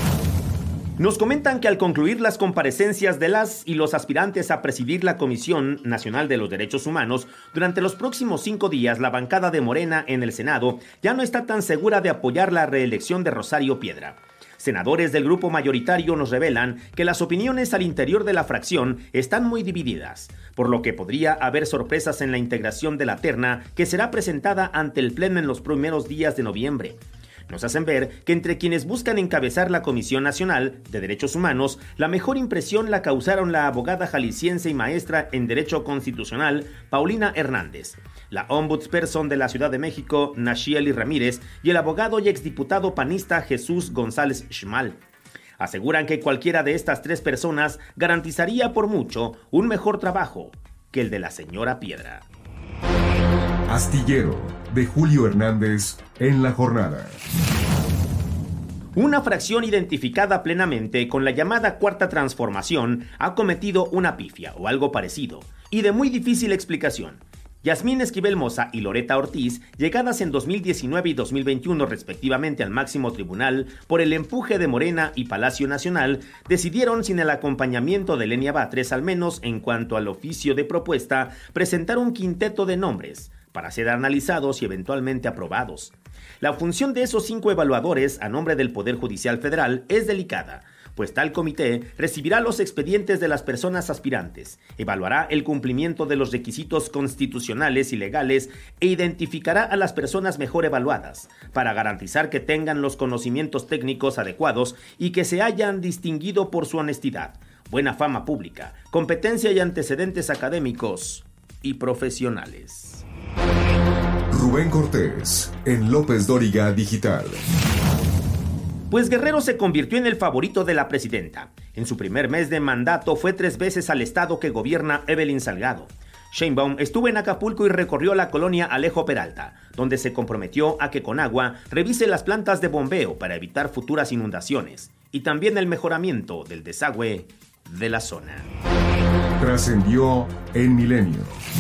Nos comentan que al concluir las comparecencias de las y los aspirantes a presidir la Comisión Nacional de los Derechos Humanos, durante los próximos cinco días la bancada de Morena en el Senado ya no está tan segura de apoyar la reelección de Rosario Piedra. Senadores del grupo mayoritario nos revelan que las opiniones al interior de la fracción están muy divididas, por lo que podría haber sorpresas en la integración de la terna que será presentada ante el Pleno en los primeros días de noviembre. Nos hacen ver que entre quienes buscan encabezar la Comisión Nacional de Derechos Humanos, la mejor impresión la causaron la abogada jalisciense y maestra en Derecho Constitucional, Paulina Hernández, la ombudsperson de la Ciudad de México, Nashieli Ramírez, y el abogado y exdiputado panista Jesús González Schmal. Aseguran que cualquiera de estas tres personas garantizaría por mucho un mejor trabajo que el de la señora Piedra. Astillero, de Julio Hernández, en La Jornada. Una fracción identificada plenamente con la llamada Cuarta Transformación ha cometido una pifia o algo parecido, y de muy difícil explicación. Yasmín Esquivel Moza y Loreta Ortiz, llegadas en dos mil diecinueve y dos mil veintiuno respectivamente al máximo tribunal por el empuje de Morena y Palacio Nacional, decidieron, sin el acompañamiento de Lenia Batres, al menos en cuanto al oficio de propuesta, presentar un quinteto de nombres para ser analizados y eventualmente aprobados. La función de esos cinco evaluadores a nombre del Poder Judicial Federal es delicada, pues tal comité recibirá los expedientes de las personas aspirantes, evaluará el cumplimiento de los requisitos constitucionales y legales e identificará a las personas mejor evaluadas, para garantizar que tengan los conocimientos técnicos adecuados y que se hayan distinguido por su honestidad, buena fama pública, competencia y antecedentes académicos y profesionales. Rubén Cortés, en López Dóriga Digital. Pues Guerrero se convirtió en el favorito de la presidenta. En su primer mes de mandato fue tres veces al estado que gobierna Evelyn Salgado. Sheinbaum estuvo en Acapulco y recorrió la colonia Alejo Peralta, donde se comprometió a que Conagua revise las plantas de bombeo para evitar futuras inundaciones y también el mejoramiento del desagüe de la zona. Trascendió en Milenio.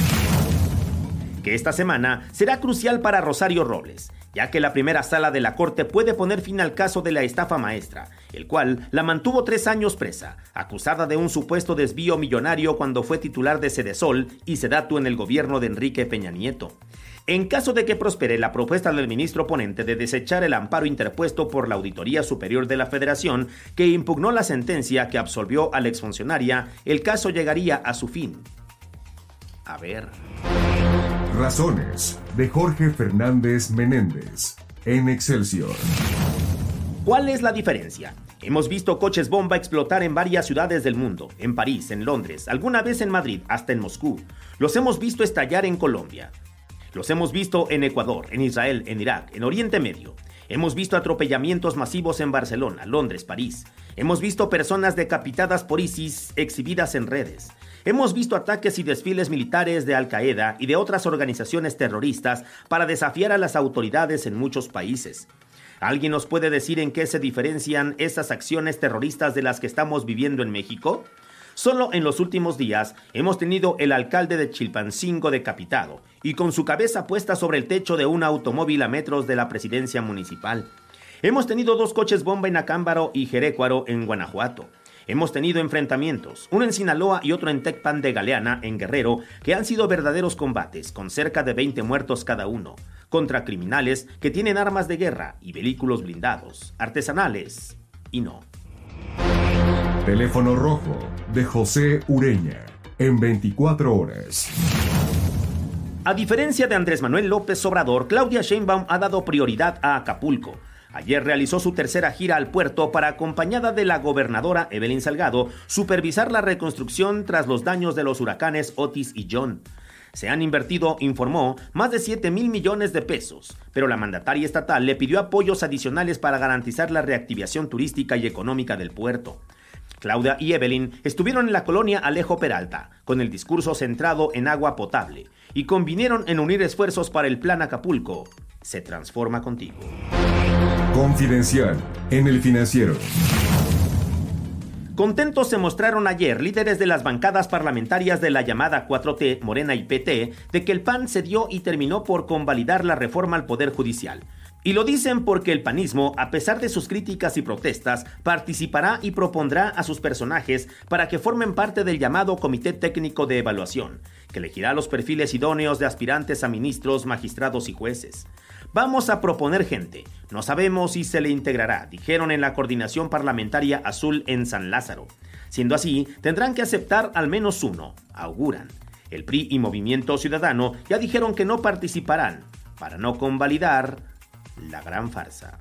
Que esta semana será crucial para Rosario Robles, ya que la primera sala de la Corte puede poner fin al caso de la estafa maestra, el cual la mantuvo tres años presa, acusada de un supuesto desvío millonario cuando fue titular de Sedesol y Sedatu en el gobierno de Enrique Peña Nieto. En caso de que prospere la propuesta del ministro ponente de desechar el amparo interpuesto por la Auditoría Superior de la Federación, que impugnó la sentencia que absolvió a la exfuncionaria, el caso llegaría a su fin. A ver... Razones, de Jorge Fernández Menéndez, en Excelsior. ¿Cuál es la diferencia? Hemos visto coches bomba explotar en varias ciudades del mundo, en París, en Londres, alguna vez en Madrid, hasta en Moscú. Los hemos visto estallar en Colombia. Los hemos visto en Ecuador, en Israel, en Irak, en Oriente Medio. Hemos visto atropellamientos masivos en Barcelona, Londres, París. Hemos visto personas decapitadas por ISIS exhibidas en redes. Hemos visto ataques y desfiles militares de Al-Qaeda y de otras organizaciones terroristas para desafiar a las autoridades en muchos países. ¿Alguien nos puede decir en qué se diferencian esas acciones terroristas de las que estamos viviendo en México? Solo en los últimos días hemos tenido el alcalde de Chilpancingo decapitado y con su cabeza puesta sobre el techo de un automóvil a metros de la presidencia municipal. Hemos tenido dos coches bomba en Acámbaro y Jerécuaro en Guanajuato. Hemos tenido enfrentamientos, uno en Sinaloa y otro en Tecpan de Galeana, en Guerrero, que han sido verdaderos combates, con cerca de veinte muertos cada uno, contra criminales que tienen armas de guerra y vehículos blindados, artesanales y no. Teléfono rojo, de José Ureña, en veinticuatro horas. A diferencia de Andrés Manuel López Obrador, Claudia Sheinbaum ha dado prioridad a Acapulco. Ayer realizó su tercera gira al puerto para, acompañada de la gobernadora Evelyn Salgado, supervisar la reconstrucción tras los daños de los huracanes Otis y John. Se han invertido, informó, más de siete mil millones de pesos, pero la mandataria estatal le pidió apoyos adicionales para garantizar la reactivación turística y económica del puerto. Claudia y Evelyn estuvieron en la colonia Alejo Peralta, con el discurso centrado en agua potable, y convinieron en unir esfuerzos para el Plan Acapulco. Se transforma contigo. Confidencial, en El Financiero. Contentos se mostraron ayer líderes de las bancadas parlamentarias de la llamada cuatro T, Morena y P T, de que el P A N cedió y terminó por convalidar la reforma al Poder Judicial. Y lo dicen porque el panismo, a pesar de sus críticas y protestas, participará y propondrá a sus personajes para que formen parte del llamado Comité Técnico de Evaluación, que elegirá los perfiles idóneos de aspirantes a ministros, magistrados y jueces. Vamos a proponer gente, no sabemos si se le integrará, dijeron en la Coordinación Parlamentaria Azul en San Lázaro. Siendo así, tendrán que aceptar al menos uno, auguran. El P R I y Movimiento Ciudadano ya dijeron que no participarán, para no convalidar la gran farsa.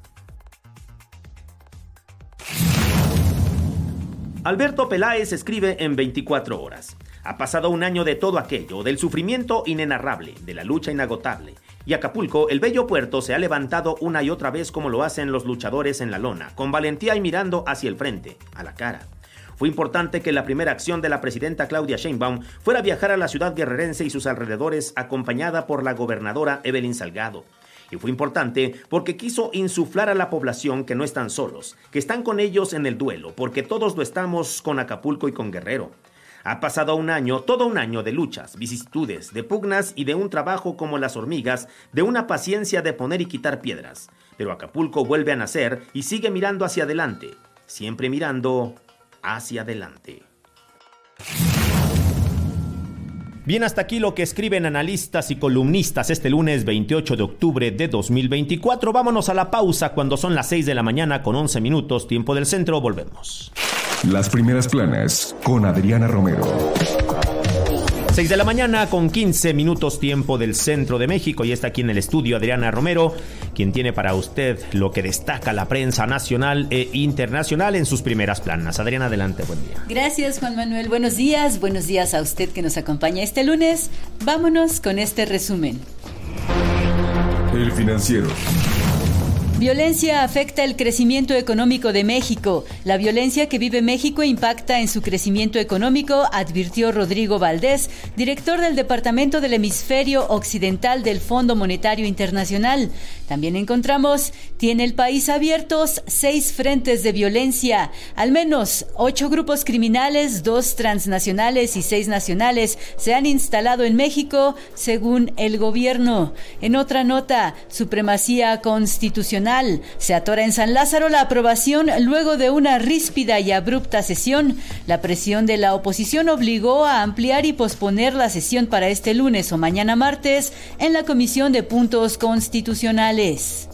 Alberto Peláez escribe en veinticuatro horas. Ha pasado un año de todo aquello, del sufrimiento inenarrable, de la lucha inagotable. Y Acapulco, el bello puerto, se ha levantado una y otra vez como lo hacen los luchadores en la lona, con valentía y mirando hacia el frente, a la cara. Fue importante que la primera acción de la presidenta Claudia Sheinbaum fuera viajar a la ciudad guerrerense y sus alrededores acompañada por la gobernadora Evelyn Salgado. Y fue importante porque quiso insuflar a la población que no están solos, que están con ellos en el duelo, porque todos lo estamos con Acapulco y con Guerrero. Ha pasado un año, todo un año de luchas, vicisitudes, de pugnas y de un trabajo como las hormigas, de una paciencia de poner y quitar piedras. Pero Acapulco vuelve a nacer y sigue mirando hacia adelante, siempre mirando hacia adelante. Bien, hasta aquí lo que escriben analistas y columnistas este lunes veintiocho de octubre de dos mil veinticuatro. Vámonos a la pausa cuando son las seis de la mañana con once minutos, tiempo del centro. Volvemos. Las primeras planas con Adriana Romero. seis de la mañana con quince minutos, tiempo del centro de México, y está aquí en el estudio Adriana Romero, quien tiene para usted lo que destaca la prensa nacional e internacional en sus primeras planas. Adriana, adelante, buen día. Gracias, Juan Manuel. Buenos días, buenos días a usted que nos acompaña este lunes. Vámonos con este resumen. El Financiero. Violencia afecta el crecimiento económico de México. La violencia que vive México impacta en su crecimiento económico, advirtió Rodrigo Valdés, director del Departamento del Hemisferio Occidental del Fondo Monetario Internacional. También encontramos, tiene el país abiertos seis frentes de violencia. Al menos ocho grupos criminales, dos transnacionales y seis nacionales se han instalado en México, según el gobierno. En otra nota, supremacía constitucional. Se atora en San Lázaro la aprobación luego de una ríspida y abrupta sesión. La presión de la oposición obligó a ampliar y posponer la sesión para este lunes o mañana martes en la Comisión de Puntos Constitucionales.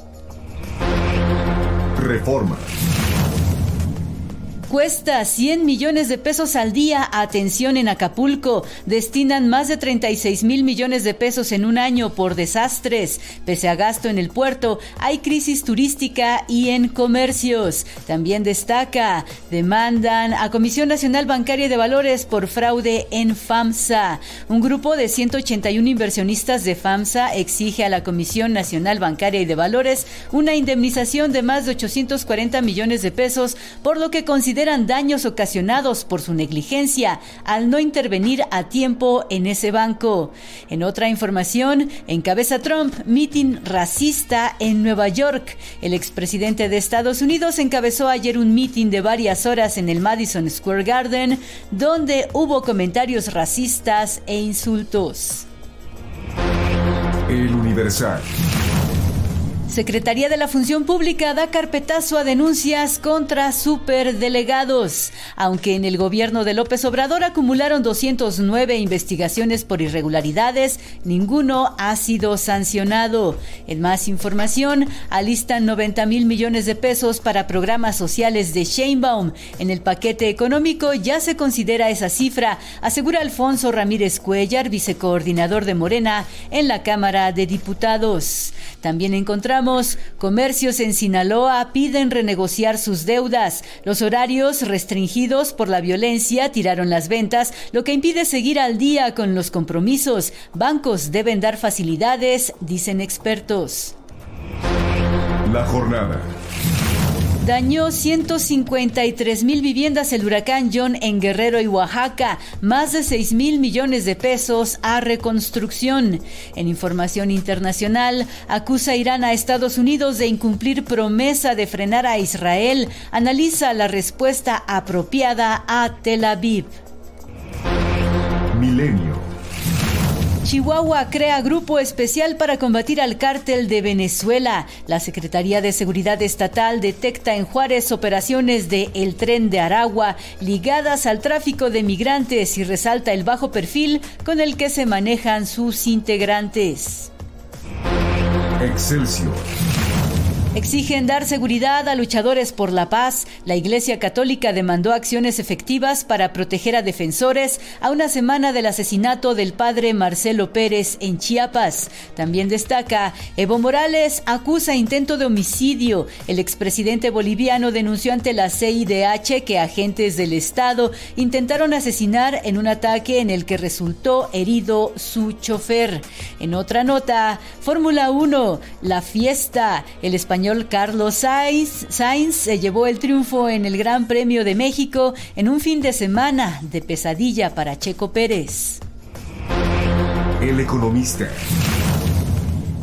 Reforma. Cuesta cien millones de pesos al día. Atención en Acapulco. Destinan más de treinta y seis mil millones de pesos en un año por desastres. Pese a gasto en el puerto, hay crisis turística y en comercios. También destaca, demandan a Comisión Nacional Bancaria y de Valores por fraude en FAMSA. Un grupo de ciento ochenta y uno inversionistas de FAMSA exige a la Comisión Nacional Bancaria y de Valores una indemnización de más de ochocientos cuarenta millones de pesos por lo que considera eran daños ocasionados por su negligencia al no intervenir a tiempo en ese banco. En otra información, encabeza Trump mitin racista en Nueva York. El expresidente de Estados Unidos encabezó ayer un mitin de varias horas en el Madison Square Garden, donde hubo comentarios racistas e insultos. El Universal. Secretaría de la Función Pública da carpetazo a denuncias contra superdelegados. Aunque en el gobierno de López Obrador acumularon doscientas nueve investigaciones por irregularidades, ninguno ha sido sancionado. En más información, alistan noventa mil millones de pesos para programas sociales de Sheinbaum. En el paquete económico ya se considera esa cifra, asegura Alfonso Ramírez Cuellar, vicecoordinador de Morena en la Cámara de Diputados. También encontramos comercios en Sinaloa piden renegociar sus deudas. Los horarios restringidos por la violencia tiraron las ventas, lo que impide seguir al día con los compromisos. Bancos deben dar facilidades, dicen expertos. La jornada. Dañó ciento cincuenta y tres mil viviendas el huracán John en Guerrero y Oaxaca, más de seis mil millones de pesos a reconstrucción. En información internacional, acusa Irán a Estados Unidos de incumplir promesa de frenar a Israel. Analiza la respuesta apropiada a Tel Aviv. Milenio. Chihuahua crea grupo especial para combatir al cártel de Venezuela. La Secretaría de Seguridad Estatal detecta en Juárez operaciones de El Tren de Aragua ligadas al tráfico de migrantes y resalta el bajo perfil con el que se manejan sus integrantes. Excelsior. Exigen dar seguridad a luchadores por la paz. La Iglesia Católica demandó acciones efectivas para proteger a defensores a una semana del asesinato del padre Marcelo Pérez en Chiapas. También destaca, Evo Morales acusa intento de homicidio. El expresidente boliviano denunció ante la C I D H que agentes del Estado intentaron asesinar en un ataque en el que resultó herido su chofer. En otra nota, Fórmula uno, la fiesta. El español Carlos Sainz, Sainz se llevó el triunfo en el Gran Premio de México en un fin de semana de pesadilla para Checo Pérez. El Economista.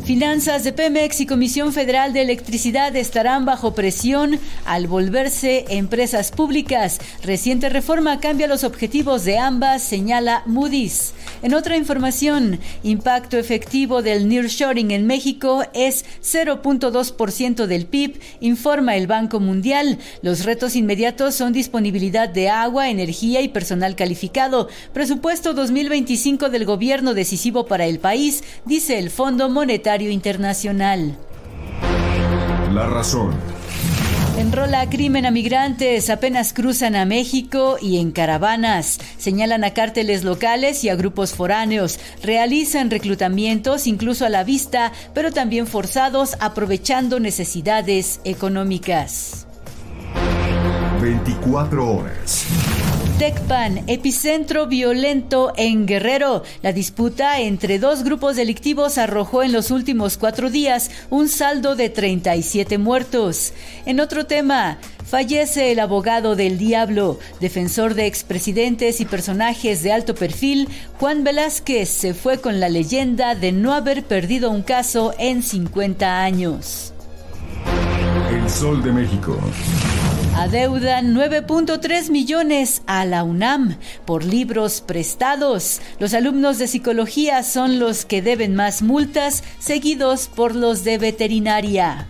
Finanzas de Pemex y Comisión Federal de Electricidad estarán bajo presión al volverse empresas públicas. Reciente reforma cambia los objetivos de ambas, señala Moody's. En otra información, impacto efectivo del nearshoring en México es cero punto dos por ciento del P I B, informa el Banco Mundial. Los retos inmediatos son disponibilidad de agua, energía y personal calificado. Presupuesto dos mil veinticinco del gobierno decisivo para el país, dice el Fondo Monetario Internacional. La razón. Enrola crimen a migrantes, apenas cruzan a México y en caravanas. Señalan a cárteles locales y a grupos foráneos. Realizan reclutamientos incluso a la vista, pero también forzados, aprovechando necesidades económicas. veinticuatro horas. Tecpan, epicentro violento en Guerrero. La disputa entre dos grupos delictivos arrojó en los últimos cuatro días un saldo de treinta y siete muertos. En otro tema, fallece el abogado del diablo, defensor de expresidentes y personajes de alto perfil. Juan Velázquez se fue con la leyenda de no haber perdido un caso en cincuenta años. El Sol de México. Adeudan nueve punto tres millones a la UNAM por libros prestados. Los alumnos de psicología son los que deben más multas, seguidos por los de veterinaria.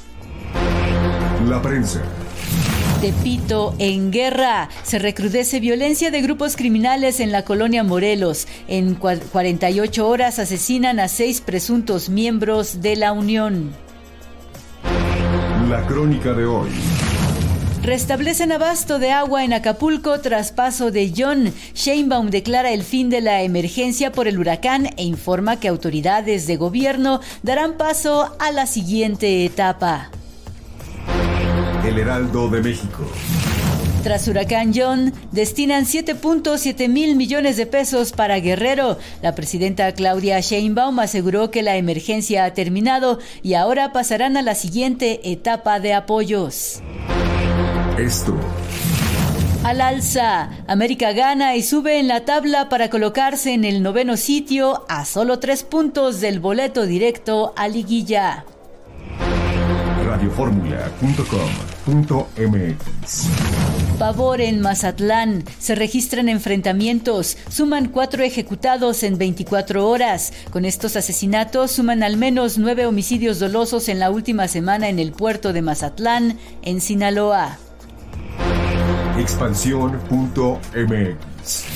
La prensa. Tepito en guerra. Se recrudece violencia de grupos criminales en la colonia Morelos. En cuarenta y ocho horas asesinan a seis presuntos miembros de la Unión. La crónica de hoy. Restablecen abasto de agua en Acapulco tras paso de John. Sheinbaum declara el fin de la emergencia por el huracán e informa que autoridades de gobierno darán paso a la siguiente etapa. El Heraldo de México. Tras huracán John, destinan siete punto siete mil millones de pesos para Guerrero. La presidenta Claudia Sheinbaum aseguró que la emergencia ha terminado y ahora pasarán a la siguiente etapa de apoyos. Esto. Al alza, América gana y sube en la tabla para colocarse en el noveno sitio a solo tres puntos del boleto directo a liguilla. radio fórmula punto com punto m x. Pavor en Mazatlán. Se registran enfrentamientos. Suman cuatro ejecutados en veinticuatro horas. Con estos asesinatos suman al menos nueve homicidios dolosos en la última semana en el puerto de Mazatlán, en Sinaloa. expansión punto m x.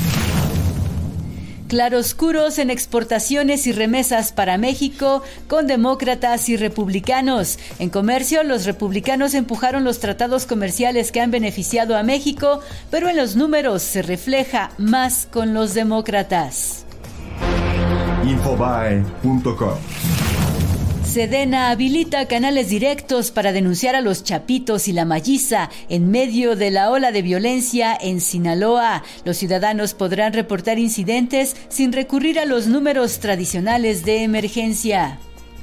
Claroscuros en exportaciones y remesas para México con demócratas y republicanos. En comercio, los republicanos empujaron los tratados comerciales que han beneficiado a México, pero en los números se refleja más con los demócratas. infobae punto com. Sedena habilita canales directos para denunciar a los Chapitos y la Malliza en medio de la ola de violencia en Sinaloa. Los ciudadanos podrán reportar incidentes sin recurrir a los números tradicionales de emergencia.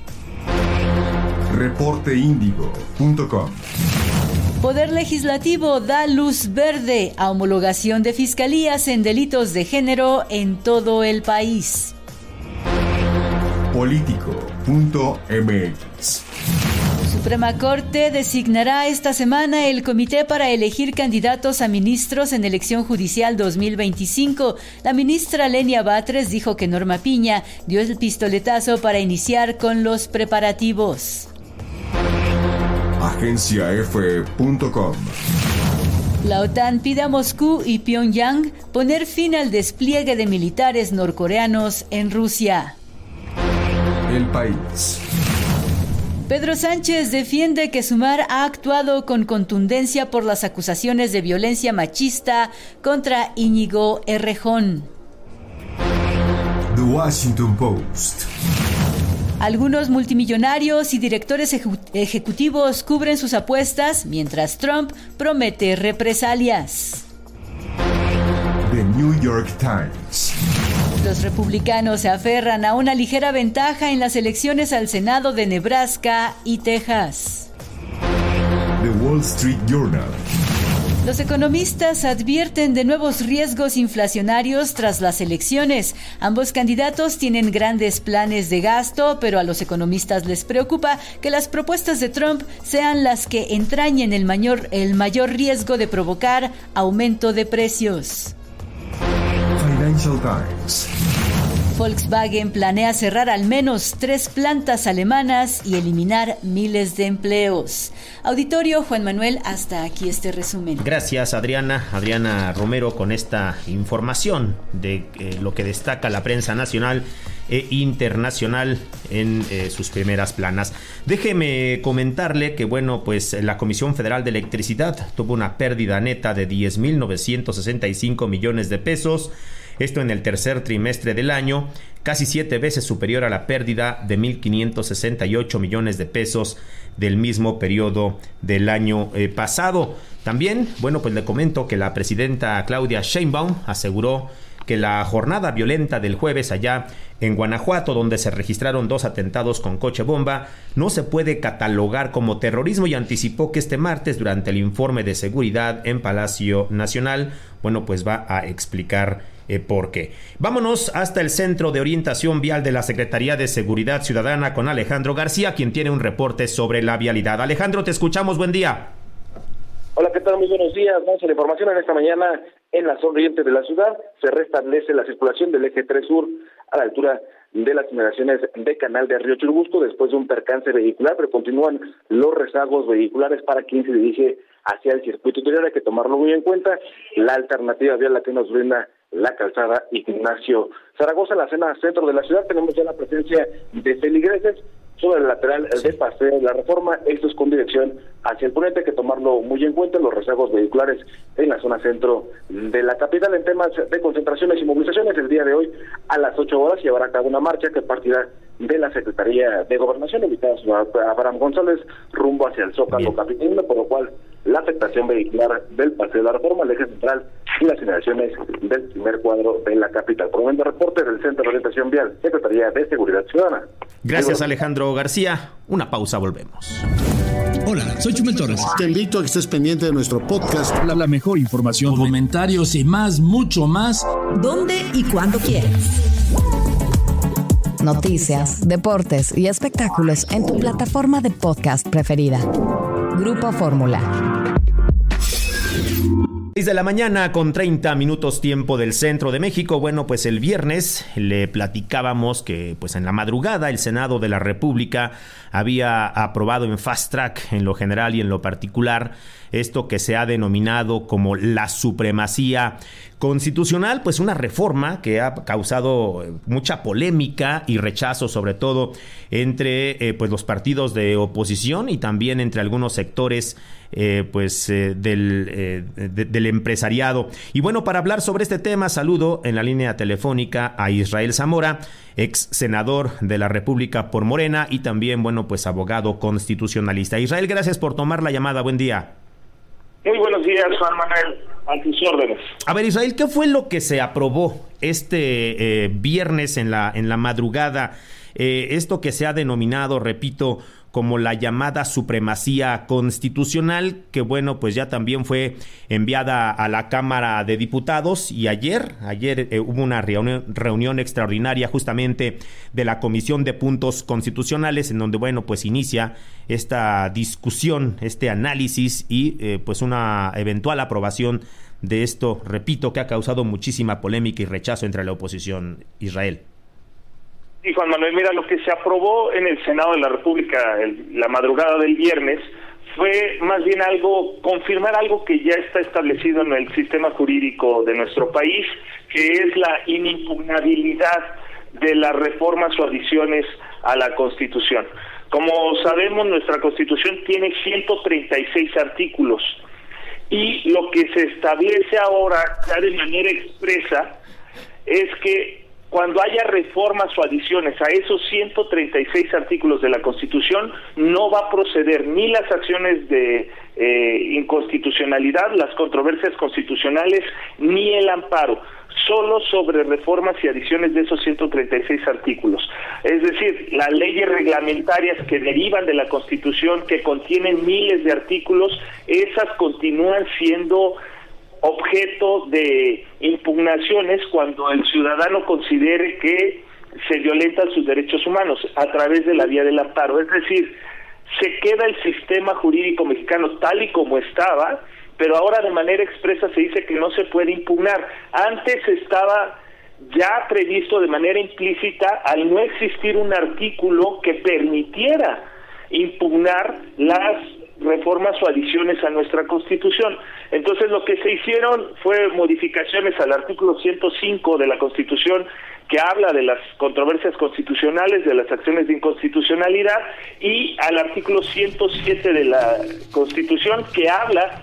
reporte índigo punto com. Poder Legislativo da luz verde a homologación de fiscalías en delitos de género en todo el país. político punto m x. Suprema Corte designará esta semana el comité para elegir candidatos a ministros en elección judicial dos mil veinticinco. La ministra Lenia Batres dijo que Norma Piña dio el pistoletazo para iniciar con los preparativos. agencia efe punto com. La OTAN pide a Moscú y Pyongyang poner fin al despliegue de militares norcoreanos en Rusia. El país. Pedro Sánchez defiende que Sumar ha actuado con contundencia por las acusaciones de violencia machista contra Íñigo Errejón. The Washington Post. Algunos multimillonarios y directores ejecu- ejecutivos cubren sus apuestas mientras Trump promete represalias. The New York Times. Los republicanos se aferran a una ligera ventaja en las elecciones al Senado de Nebraska y Texas. The Wall Street Journal. Los economistas advierten de nuevos riesgos inflacionarios tras las elecciones. Ambos candidatos tienen grandes planes de gasto, pero a los economistas les preocupa que las propuestas de Trump sean las que entrañen el mayor, el mayor riesgo de provocar aumento de precios. Financial Times. Volkswagen planea cerrar al menos tres plantas alemanas y eliminar miles de empleos. Auditorio, Juan Manuel, hasta aquí este resumen. Gracias, Adriana. Adriana Romero con esta información de eh, lo que destaca la prensa nacional e internacional en eh, sus primeras planas. Déjeme comentarle que, bueno, pues la Comisión Federal de Electricidad tuvo una pérdida neta de diez mil novecientos sesenta y cinco millones de pesos. Esto en el tercer trimestre del año, casi siete veces superior a la pérdida de mil quinientos sesenta y ocho millones de pesos del mismo periodo del año eh, pasado. También, bueno, pues le comento que la presidenta Claudia Sheinbaum aseguró que la jornada violenta del jueves allá en Guanajuato, donde se registraron dos atentados con coche bomba, no se puede catalogar como terrorismo, y anticipó que este martes, durante el informe de seguridad en Palacio Nacional, bueno, pues va a explicar Eh, ¿por qué? Vámonos hasta el Centro de Orientación Vial de la Secretaría de Seguridad Ciudadana con Alejandro García, quien tiene un reporte sobre la vialidad. Alejandro, te escuchamos, buen día. Hola, ¿qué tal? Muy buenos días. Vamos a la información en esta mañana. En la zona oriente de la ciudad se restablece la circulación del eje tres Sur a la altura de las inmediaciones de Canal de Río Churubusco después de un percance vehicular, pero continúan los rezagos vehiculares para quien se dirige hacia el circuito interior. Hay que tomarlo muy en cuenta. La alternativa vial la que nos brinda la calzada Ignacio Zaragoza, en la zona centro de la ciudad. Tenemos ya la presencia de feligreses sobre el lateral de Paseo de la Reforma. Esto es con dirección hacia el poniente. Hay que tomarlo muy en cuenta, los rezagos vehiculares en la zona centro de la capital. En temas de concentraciones y movilizaciones, el día de hoy a las ocho horas llevará a cabo una marcha que partirá de la Secretaría de Gobernación, invitada a Abraham González, rumbo hacia el Zócalo capitalino, por lo cual la afectación vehicular del Paseo de la Reforma, el eje central y las inmediaciones del primer cuadro de la capital. Por momento, reporte del Centro de Orientación Vial, Secretaría de Seguridad Ciudadana. Gracias, Alejandro García. Una pausa, volvemos. Hola, soy Chumel Torres. Te invito a que estés pendiente de nuestro podcast. La, la mejor información, comentarios y más, mucho más. ¿Dónde y cuándo quieres? Noticias, deportes y espectáculos en tu plataforma de podcast preferida. Grupo Fórmula. seis de la mañana con treinta minutos tiempo del centro de México. Bueno, pues el viernes le platicábamos que pues en la madrugada el Senado de la República había aprobado en fast track, en lo general y en lo particular, esto que se ha denominado como la supremacía constitucional, pues una reforma que ha causado mucha polémica y rechazo, sobre todo entre eh, pues los partidos de oposición y también entre algunos sectores eh, pues eh, del, eh, de, del empresariado. Y bueno, para hablar sobre este tema, saludo en la línea telefónica a Israel Zamora, ex senador de la República por Morena y también, bueno, pues abogado constitucionalista. Israel, gracias por tomar la llamada. Buen día. Muy buenos días, Juan Manuel. A tus órdenes. A ver, Israel, ¿qué fue lo que se aprobó este eh, viernes en la, en la madrugada? Eh, esto que se ha denominado, repito, como la llamada supremacía constitucional, que bueno, pues ya también fue enviada a la Cámara de Diputados, y ayer, ayer eh, hubo una reunión, reunión extraordinaria justamente de la Comisión de Puntos Constitucionales, en donde, bueno, pues inicia esta discusión, este análisis y eh, pues una eventual aprobación de esto, repito, que ha causado muchísima polémica y rechazo entre la oposición. Israel. Sí, Juan Manuel, mira, lo que se aprobó en el Senado de la República el, la madrugada del viernes fue más bien algo, confirmar algo que ya está establecido en el sistema jurídico de nuestro país, que es la inimpugnabilidad de las reformas o adiciones a la Constitución. Como sabemos, nuestra Constitución tiene ciento treinta y seis artículos, y lo que se establece ahora ya de manera expresa es que cuando haya reformas o adiciones a esos ciento treinta y seis artículos de la Constitución, no va a proceder ni las acciones de eh, inconstitucionalidad, las controversias constitucionales, ni el amparo. solo sobre reformas y adiciones de esos ciento treinta y seis artículos. Es decir, las leyes reglamentarias que derivan de la Constitución, que contienen miles de artículos, esas continúan siendo objeto de impugnaciones cuando el ciudadano considere que se violentan sus derechos humanos a través de la vía del amparo. Es decir, se queda el sistema jurídico mexicano tal y como estaba, pero ahora de manera expresa se dice que no se puede impugnar. Antes estaba ya previsto de manera implícita, al no existir un artículo que permitiera impugnar las reformas o adiciones a nuestra Constitución. Entonces lo que se hicieron fue modificaciones al artículo ciento cinco de la Constitución, que habla de las controversias constitucionales, de las acciones de inconstitucionalidad, y al artículo ciento siete de la Constitución, que habla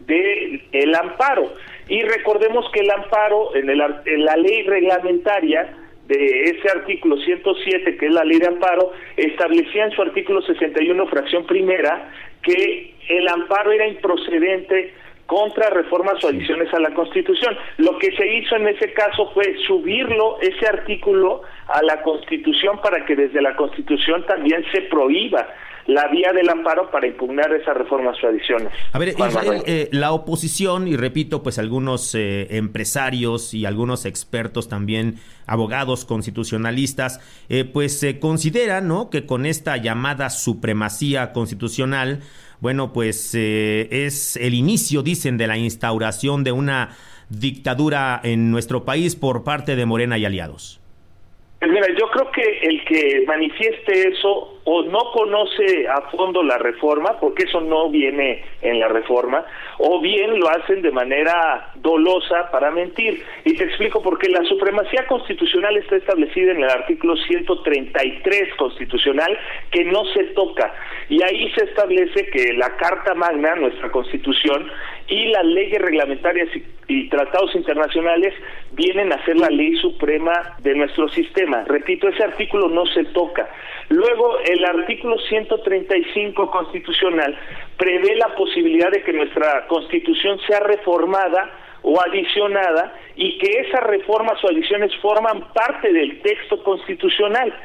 de el amparo. Y recordemos que el amparo en, el, en la ley reglamentaria de ese artículo ciento siete, que es la ley de amparo, establecía en su artículo sesenta y uno, fracción primera, que el amparo era improcedente contra reformas o adiciones a la Constitución. Lo que se hizo en ese caso fue subirlo, ese artículo, a la Constitución, para que desde la Constitución también se prohíba la vía del amparo para impugnar esas reformas o adiciones. A ver, Israel, eh, la oposición, y repito, pues algunos eh, empresarios y algunos expertos también, abogados constitucionalistas, eh, pues se eh, consideran, ¿no?, que con esta llamada supremacía constitucional, bueno, pues eh, es el inicio, dicen, de la instauración de una dictadura en nuestro país por parte de Morena y aliados. Pues mira, yo creo que el que manifieste eso o no conoce a fondo la reforma, porque eso no viene en la reforma, o bien lo hacen de manera dolosa para mentir. Y te explico por qué. La supremacía constitucional está establecida en el artículo ciento treinta y tres constitucional, que no se toca. Y ahí se establece que la Carta Magna, nuestra Constitución, y las leyes reglamentarias y, y tratados internacionales vienen a ser la ley suprema de nuestro sistema. Repito, ese artículo no se toca. Luego, el artículo ciento treinta y cinco constitucional prevé la posibilidad de que nuestra Constitución sea reformada o adicionada, y que esas reformas o adiciones forman parte del texto constitucional,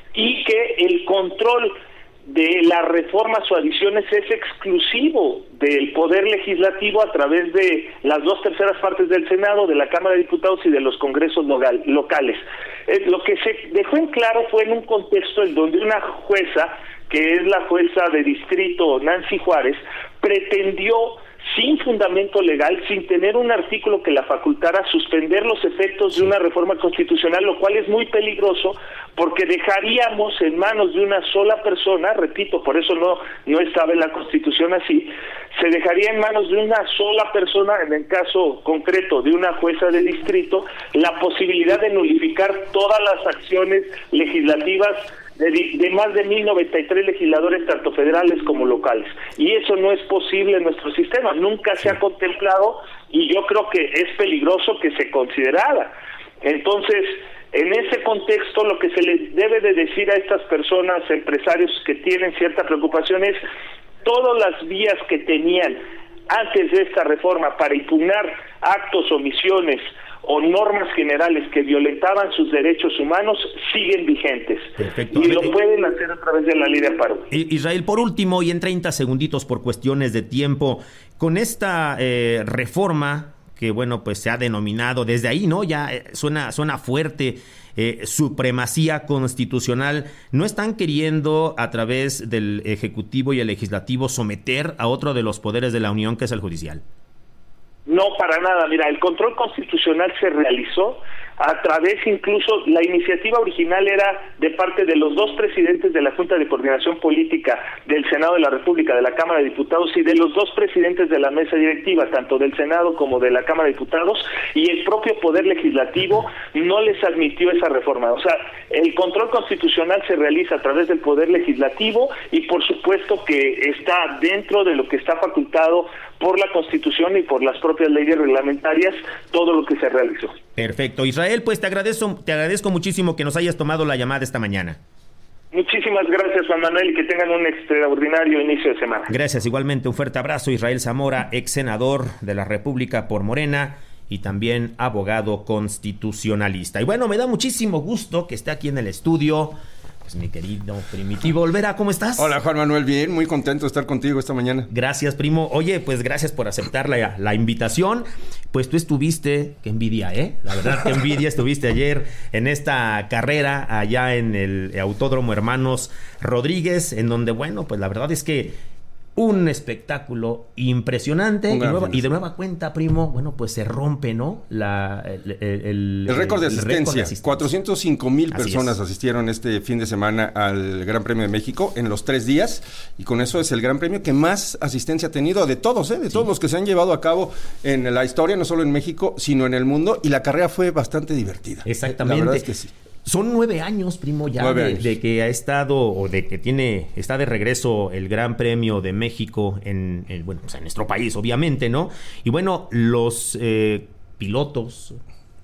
y que el control de las reformas o adiciones es exclusivo del Poder Legislativo a través de las dos terceras partes del Senado, de la Cámara de Diputados y de los congresos local, locales. Eh, lo que se dejó en claro fue en un contexto en donde una jueza, que es la jueza de distrito Nancy Juárez, pretendió, sin fundamento legal, sin tener un artículo que la facultara, suspender los efectos de una reforma constitucional, lo cual es muy peligroso, porque dejaríamos en manos de una sola persona, repito, por eso no, no estaba en la Constitución así, se dejaría en manos de una sola persona, en el caso concreto de una jueza de distrito, la posibilidad de nulificar todas las acciones legislativas De, de más de mil noventa y tres legisladores, tanto federales como locales. Y eso no es posible en nuestro sistema, nunca se ha contemplado, y yo creo que es peligroso que se considerara. Entonces, en ese contexto, lo que se les debe de decir a estas personas, empresarios que tienen cierta preocupación, es todas las vías que tenían antes de esta reforma para impugnar actos, omisiones o normas generales que violentaban sus derechos humanos siguen vigentes. Perfecto. Y lo pueden hacer a través de la ley de amparo. Israel, por último, y en treinta segunditos por cuestiones de tiempo, con esta eh, reforma que, bueno, pues se ha denominado desde ahí, ¿no? Ya eh, suena, suena fuerte, eh, supremacía constitucional. ¿No están queriendo, a través del Ejecutivo y el Legislativo, someter a otro de los poderes de la Unión, que es el judicial? No, para nada. Mira, el control constitucional se realizó a través, incluso, la iniciativa original era de parte de los dos presidentes de la Junta de Coordinación Política del Senado de la República, de la Cámara de Diputados, y de los dos presidentes de la mesa directiva, tanto del Senado como de la Cámara de Diputados, y el propio Poder Legislativo no les admitió esa reforma. O sea, el control constitucional se realiza a través del Poder Legislativo, y por supuesto que está dentro de lo que está facultado por la Constitución y por las propias leyes reglamentarias, todo lo que se realizó. Perfecto. Israel, pues te agradezco, te agradezco muchísimo que nos hayas tomado la llamada esta mañana. Muchísimas gracias, Juan Manuel, y que tengan un extraordinario inicio de semana. Gracias, igualmente, un fuerte abrazo. Israel Zamora, ex senador de la República por Morena y también abogado constitucionalista. Y bueno, me da muchísimo gusto que esté aquí en el estudio, pues mi querido Primitivo Olvera, ¿cómo estás? Hola, Juan Manuel, bien, muy contento de estar contigo esta mañana. Gracias, primo. Oye, pues gracias por aceptar la, la invitación. Pues tú estuviste, qué envidia, ¿eh? La verdad, qué envidia, estuviste ayer en esta carrera allá en el Autódromo Hermanos Rodríguez, en donde, bueno, pues la verdad es que un espectáculo impresionante y, nueva, y de nueva cuenta, primo, bueno, pues se rompe, ¿no? La, el, el, el récord de asistencia. de asistencia. cuatrocientos cinco mil Así personas es. asistieron este fin de semana al Gran Premio de México en los tres días y con eso es el Gran Premio que más asistencia ha tenido de todos, ¿eh? De sí. todos los que se han llevado a cabo en la historia, no solo en México, sino en el mundo, y la carrera fue bastante divertida. Exactamente. La verdad es que sí. Son nueve años, primo, ya de, de que ha estado o de que tiene está de regreso el Gran Premio de México en, en bueno, pues en nuestro país, obviamente, ¿no? Y bueno, los eh, pilotos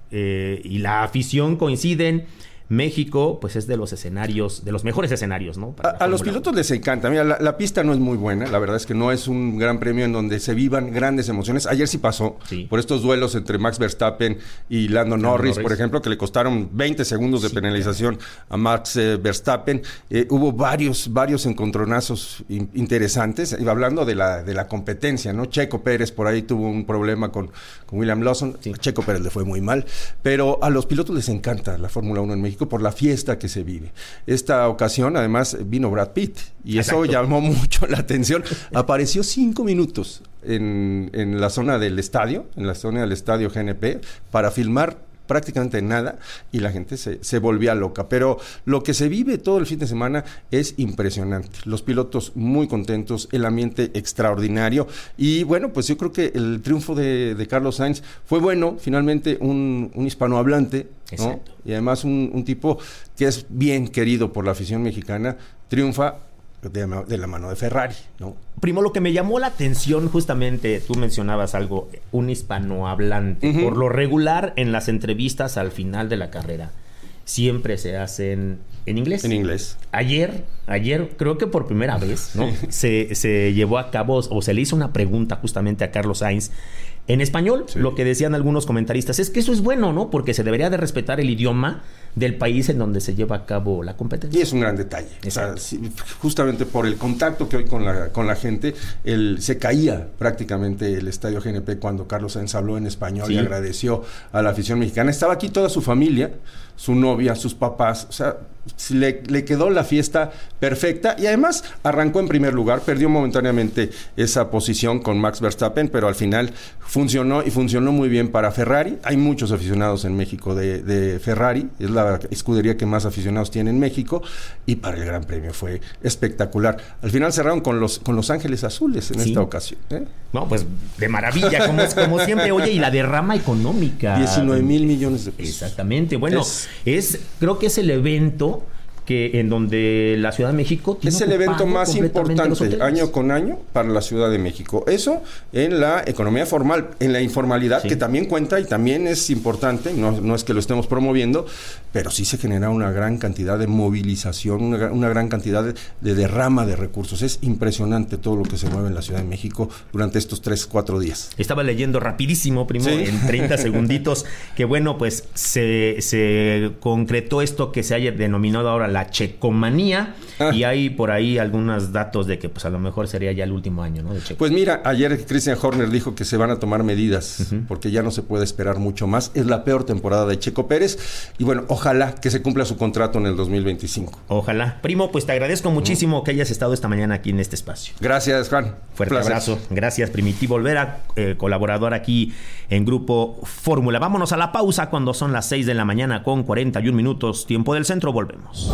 eh, y la afición coinciden. México, pues es de los escenarios, de los mejores escenarios, ¿no? A, a los pilotos les encanta. Mira, la, la pista no es muy buena. La verdad es que no es un gran premio en donde se vivan grandes emociones. Ayer sí pasó sí. por estos duelos entre Max Verstappen y Lando Norris, Norris, por ejemplo, que le costaron veinte segundos de sí, penalización claro. a Max eh, Verstappen. Eh, hubo varios, varios encontronazos in, interesantes. Iba hablando de la, de la competencia, ¿no? Checo Pérez por ahí tuvo un problema con, con William Lawson. Sí. A Checo Pérez le fue muy mal. Pero a los pilotos les encanta la Fórmula uno en México por la fiesta que se vive. Esta ocasión, además, vino Brad Pitt y Exacto. eso llamó mucho la atención. Apareció cinco minutos en, en la zona del estadio, en la zona del estadio G N P, para filmar prácticamente nada y la gente se, se volvía loca. Pero lo que se vive todo el fin de semana es impresionante. Los pilotos muy contentos, el ambiente extraordinario y bueno, pues yo creo que el triunfo de, de Carlos Sainz fue bueno, finalmente un, un hispanohablante, ¿no? Y además un, un tipo que es bien querido por la afición mexicana, triunfa de, de la mano de Ferrari, ¿no? Primo, lo que me llamó la atención justamente, tú mencionabas algo, un hispanohablante. Uh-huh. Por lo regular, en las entrevistas al final de la carrera, siempre se hacen en inglés. En inglés. Ayer, ayer, creo que por primera vez, ¿no? se, se llevó a cabo, o se le hizo una pregunta justamente a Carlos Sainz en español. Sí. Lo que decían algunos comentaristas es que eso es bueno, ¿no? Porque se debería de respetar el idioma del país en donde se lleva a cabo la competencia. Y es un gran detalle. O sea, sí, justamente por el contacto que hoy con la, con la gente, el, se caía prácticamente el estadio G N P cuando Carlos Sainz habló en español sí. y agradeció a la afición mexicana. Estaba aquí toda su familia, su novia, sus papás, o sea, le, le quedó la fiesta perfecta y además arrancó en primer lugar, perdió momentáneamente esa posición con Max Verstappen, pero al final funcionó y funcionó muy bien para Ferrari. Hay muchos aficionados en México de, de Ferrari, es la escudería que más aficionados tiene en México y para el Gran Premio fue espectacular. Al final cerraron con los, con los Ángeles Azules en sí. esta ocasión, ¿eh? No, pues de maravilla, como, como siempre. Oye, y la derrama económica. diecinueve mil millones de pesos. Exactamente. Bueno, es, es creo que es el evento que en donde la Ciudad de México tiene es el evento más importante año con año para la Ciudad de México. Eso en la economía formal, en la informalidad, sí. que también cuenta y también es importante, no, no es que lo estemos promoviendo, pero sí se genera una gran cantidad de movilización, una, una gran cantidad de, de derrama de recursos. Es impresionante todo lo que se mueve en la Ciudad de México durante estos tres, cuatro días. Estaba leyendo rapidísimo, primo, ¿sí? en treinta segunditos, que bueno, pues se, se concretó esto que se haya denominado ahora la La checomanía, ah. y hay por ahí algunos datos de que pues a lo mejor sería ya el último año, ¿no? De Checo. Pues mira, ayer Christian Horner dijo que se van a tomar medidas, uh-huh. porque ya no se puede esperar mucho más. Es la peor temporada de Checo Pérez y bueno, ojalá que se cumpla su contrato en el dos mil veinticinco. Ojalá. Primo, pues te agradezco muchísimo uh-huh. que hayas estado esta mañana aquí en este espacio. Gracias, Juan. Fuerte Placer. abrazo. Gracias, Primitivo Olvera, eh, colaborador aquí en Grupo Fórmula. Vámonos a la pausa cuando son las seis de la mañana con cuarenta y un minutos, tiempo del centro. Volvemos.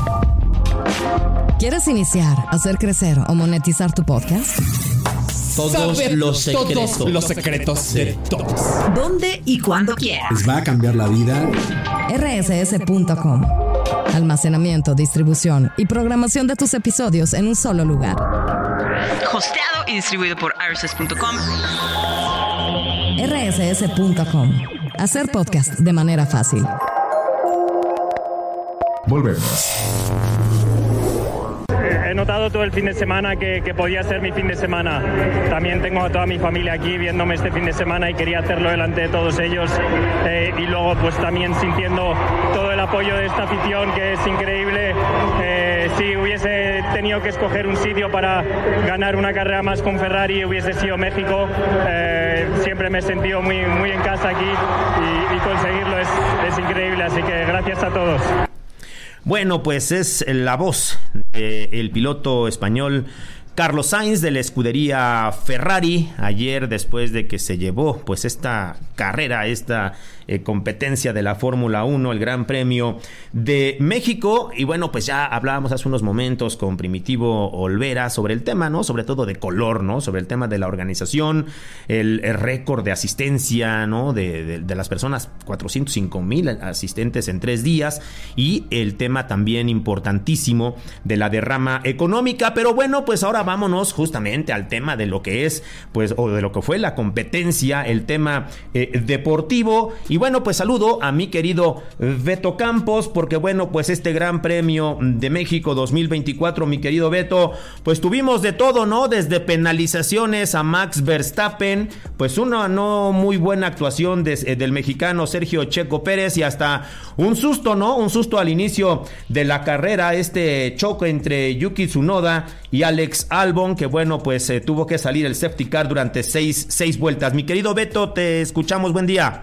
¿Quieres iniciar, hacer crecer o monetizar tu podcast? Todos Saber los secretos. Todos los secretos de todos. ¿Dónde y cuándo quieras? ¿Les va a cambiar la vida? R S S punto com. Almacenamiento, distribución y programación de tus episodios en un solo lugar. Hosteado y distribuido por R S S punto com. R S S punto com. Hacer podcast de manera fácil. Volvemos. En notado todo el fin de semana que, que podía ser mi fin de semana. También tengo a toda mi familia aquí viéndome este fin de semana y quería hacerlo delante de todos ellos. Eh, y luego pues también sintiendo todo el apoyo de esta afición, que es increíble. Eh, si hubiese tenido que escoger un sitio para ganar una carrera más con Ferrari, hubiese sido México. Eh, siempre me he sentido muy, muy en casa aquí y, y conseguirlo es, es increíble. Así que gracias a todos. Bueno, pues es la voz del piloto español Carlos Sainz de la escudería Ferrari, ayer después de que se llevó pues esta carrera, esta eh, competencia de la Fórmula uno, el Gran Premio de México. Y bueno, pues ya hablábamos hace unos momentos con Primitivo Olvera sobre el tema, ¿no? Sobre todo de color, ¿no? Sobre el tema de la organización, el, el récord de asistencia, ¿no? De, de, de las personas, cuatrocientos cinco mil asistentes en tres días, y el tema también importantísimo de la derrama económica. Pero bueno, pues ahora vámonos justamente al tema de lo que es, pues, o de lo que fue la competencia, el tema eh, deportivo. Y bueno, pues saludo a mi querido Beto Campos, porque bueno, pues este Gran Premio de México dos mil veinticuatro, mi querido Beto, pues tuvimos de todo, ¿no? Desde penalizaciones a Max Verstappen, pues una no muy buena actuación de, eh, del mexicano Sergio Checo Pérez, y hasta un susto, ¿no? Un susto al inicio de la carrera, este choque entre Yuki Tsunoda y Alex Albon, que bueno, pues eh, tuvo que salir el safety car durante seis, seis vueltas. Mi querido Beto, te escuchamos, buen día.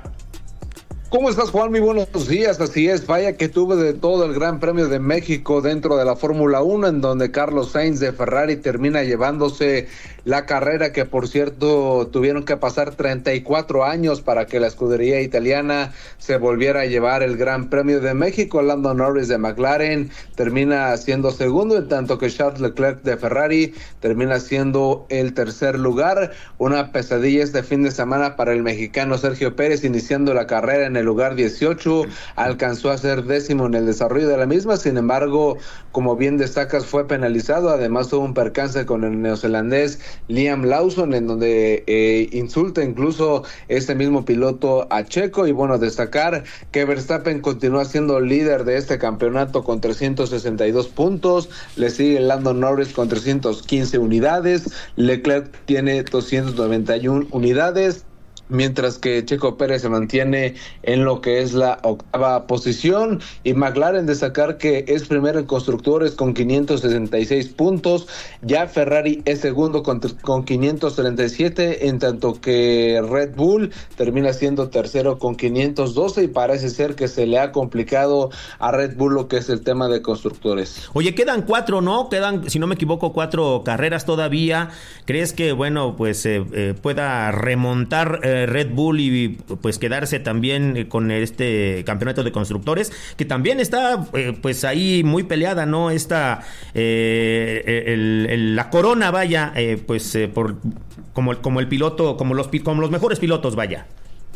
¿Cómo estás, Juan? Muy buenos días. Así es, vaya que tuve de todo el Gran Premio de México dentro de la Fórmula uno, en donde Carlos Sainz de Ferrari termina llevándose la carrera, que por cierto tuvieron que pasar treinta y cuatro años para que la escudería italiana se volviera a llevar el Gran Premio de México. Lando Norris de McLaren termina siendo segundo, en tanto que Charles Leclerc de Ferrari termina siendo el tercer lugar. Una pesadilla este fin de semana para el mexicano Sergio Pérez, iniciando la carrera en el lugar dieciocho, alcanzó a ser décimo en el desarrollo de la misma. Sin embargo, como bien destacas, fue penalizado. Además tuvo un percance con el neozelandés Liam Lawson, en donde eh, insulta incluso este mismo piloto a Checo. Y bueno, destacar que Verstappen continúa siendo líder de este campeonato con trescientos sesenta y dos puntos, le sigue Lando Norris con trescientas quince unidades, Leclerc tiene doscientas noventa y una unidades, mientras que Checo Pérez se mantiene en lo que es la octava posición. Y McLaren, destacar que es primero en constructores con quinientos sesenta y seis puntos, ya Ferrari es segundo con, con quinientos treinta y siete, en tanto que Red Bull termina siendo tercero con quinientos doce, y parece ser que se le ha complicado a Red Bull lo que es el tema de constructores. Oye, quedan cuatro, ¿no? Quedan, si no me equivoco, cuatro carreras todavía. ¿Crees que, bueno, pues eh, eh, pueda remontar eh, Red Bull y pues quedarse también con este campeonato de constructores, que también está eh, pues ahí muy peleada, ¿no? Esta eh, el, el, la corona, vaya, eh, pues eh, por como, como el piloto, como los, como los mejores pilotos, vaya.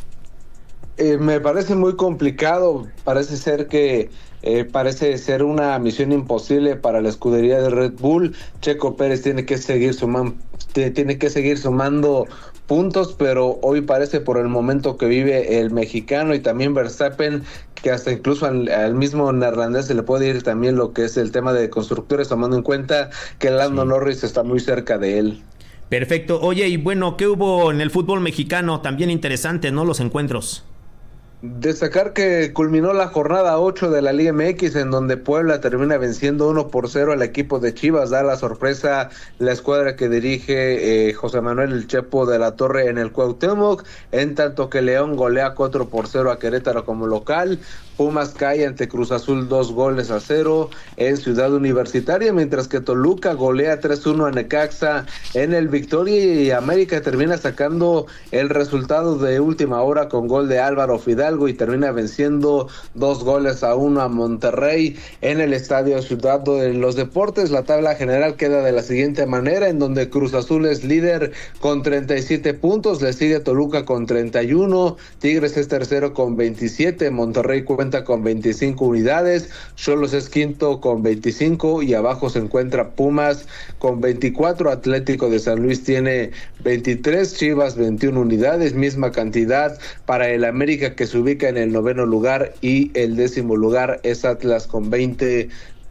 Eh, me parece muy complicado, parece ser que eh, parece ser una misión imposible para la escudería de Red Bull. Checo Pérez tiene que seguir sumando, tiene que seguir sumando puntos, pero hoy parece, por el momento que vive el mexicano y también Verstappen, que hasta incluso al, al mismo neerlandés se le puede ir también lo que es el tema de constructores, tomando en cuenta que Lando sí. Norris está muy cerca de él. Perfecto. Oye, y bueno, ¿qué hubo en el fútbol mexicano? También interesante, ¿no? Los encuentros. Destacar que culminó la jornada ocho de la Liga M X, en donde Puebla termina venciendo uno por cero al equipo de Chivas. Da la sorpresa la escuadra que dirige eh, José Manuel El Chepo de la Torre en el Cuauhtémoc, en tanto que León golea cuatro por cero a Querétaro como local. Pumas cae ante Cruz Azul dos goles a cero en Ciudad Universitaria, mientras que Toluca golea tres uno a Necaxa en el Victoria, y América termina sacando el resultado de última hora con gol de Álvaro Fidalgo y termina venciendo dos goles a uno a Monterrey en el Estadio Ciudad de los Deportes. La tabla general queda de la siguiente manera, en donde Cruz Azul es líder con treinta y siete puntos, le sigue Toluca con treinta y uno, Tigres es tercero con veintisiete, Monterrey cuenta con veinticinco unidades, Xolos es quinto con veinticinco, y abajo se encuentra Pumas con veinticuatro, Atlético de San Luis tiene veintitrés, Chivas veintiuna unidades, misma cantidad para el América, que se ubica en el noveno lugar, y el décimo lugar es Atlas con veinte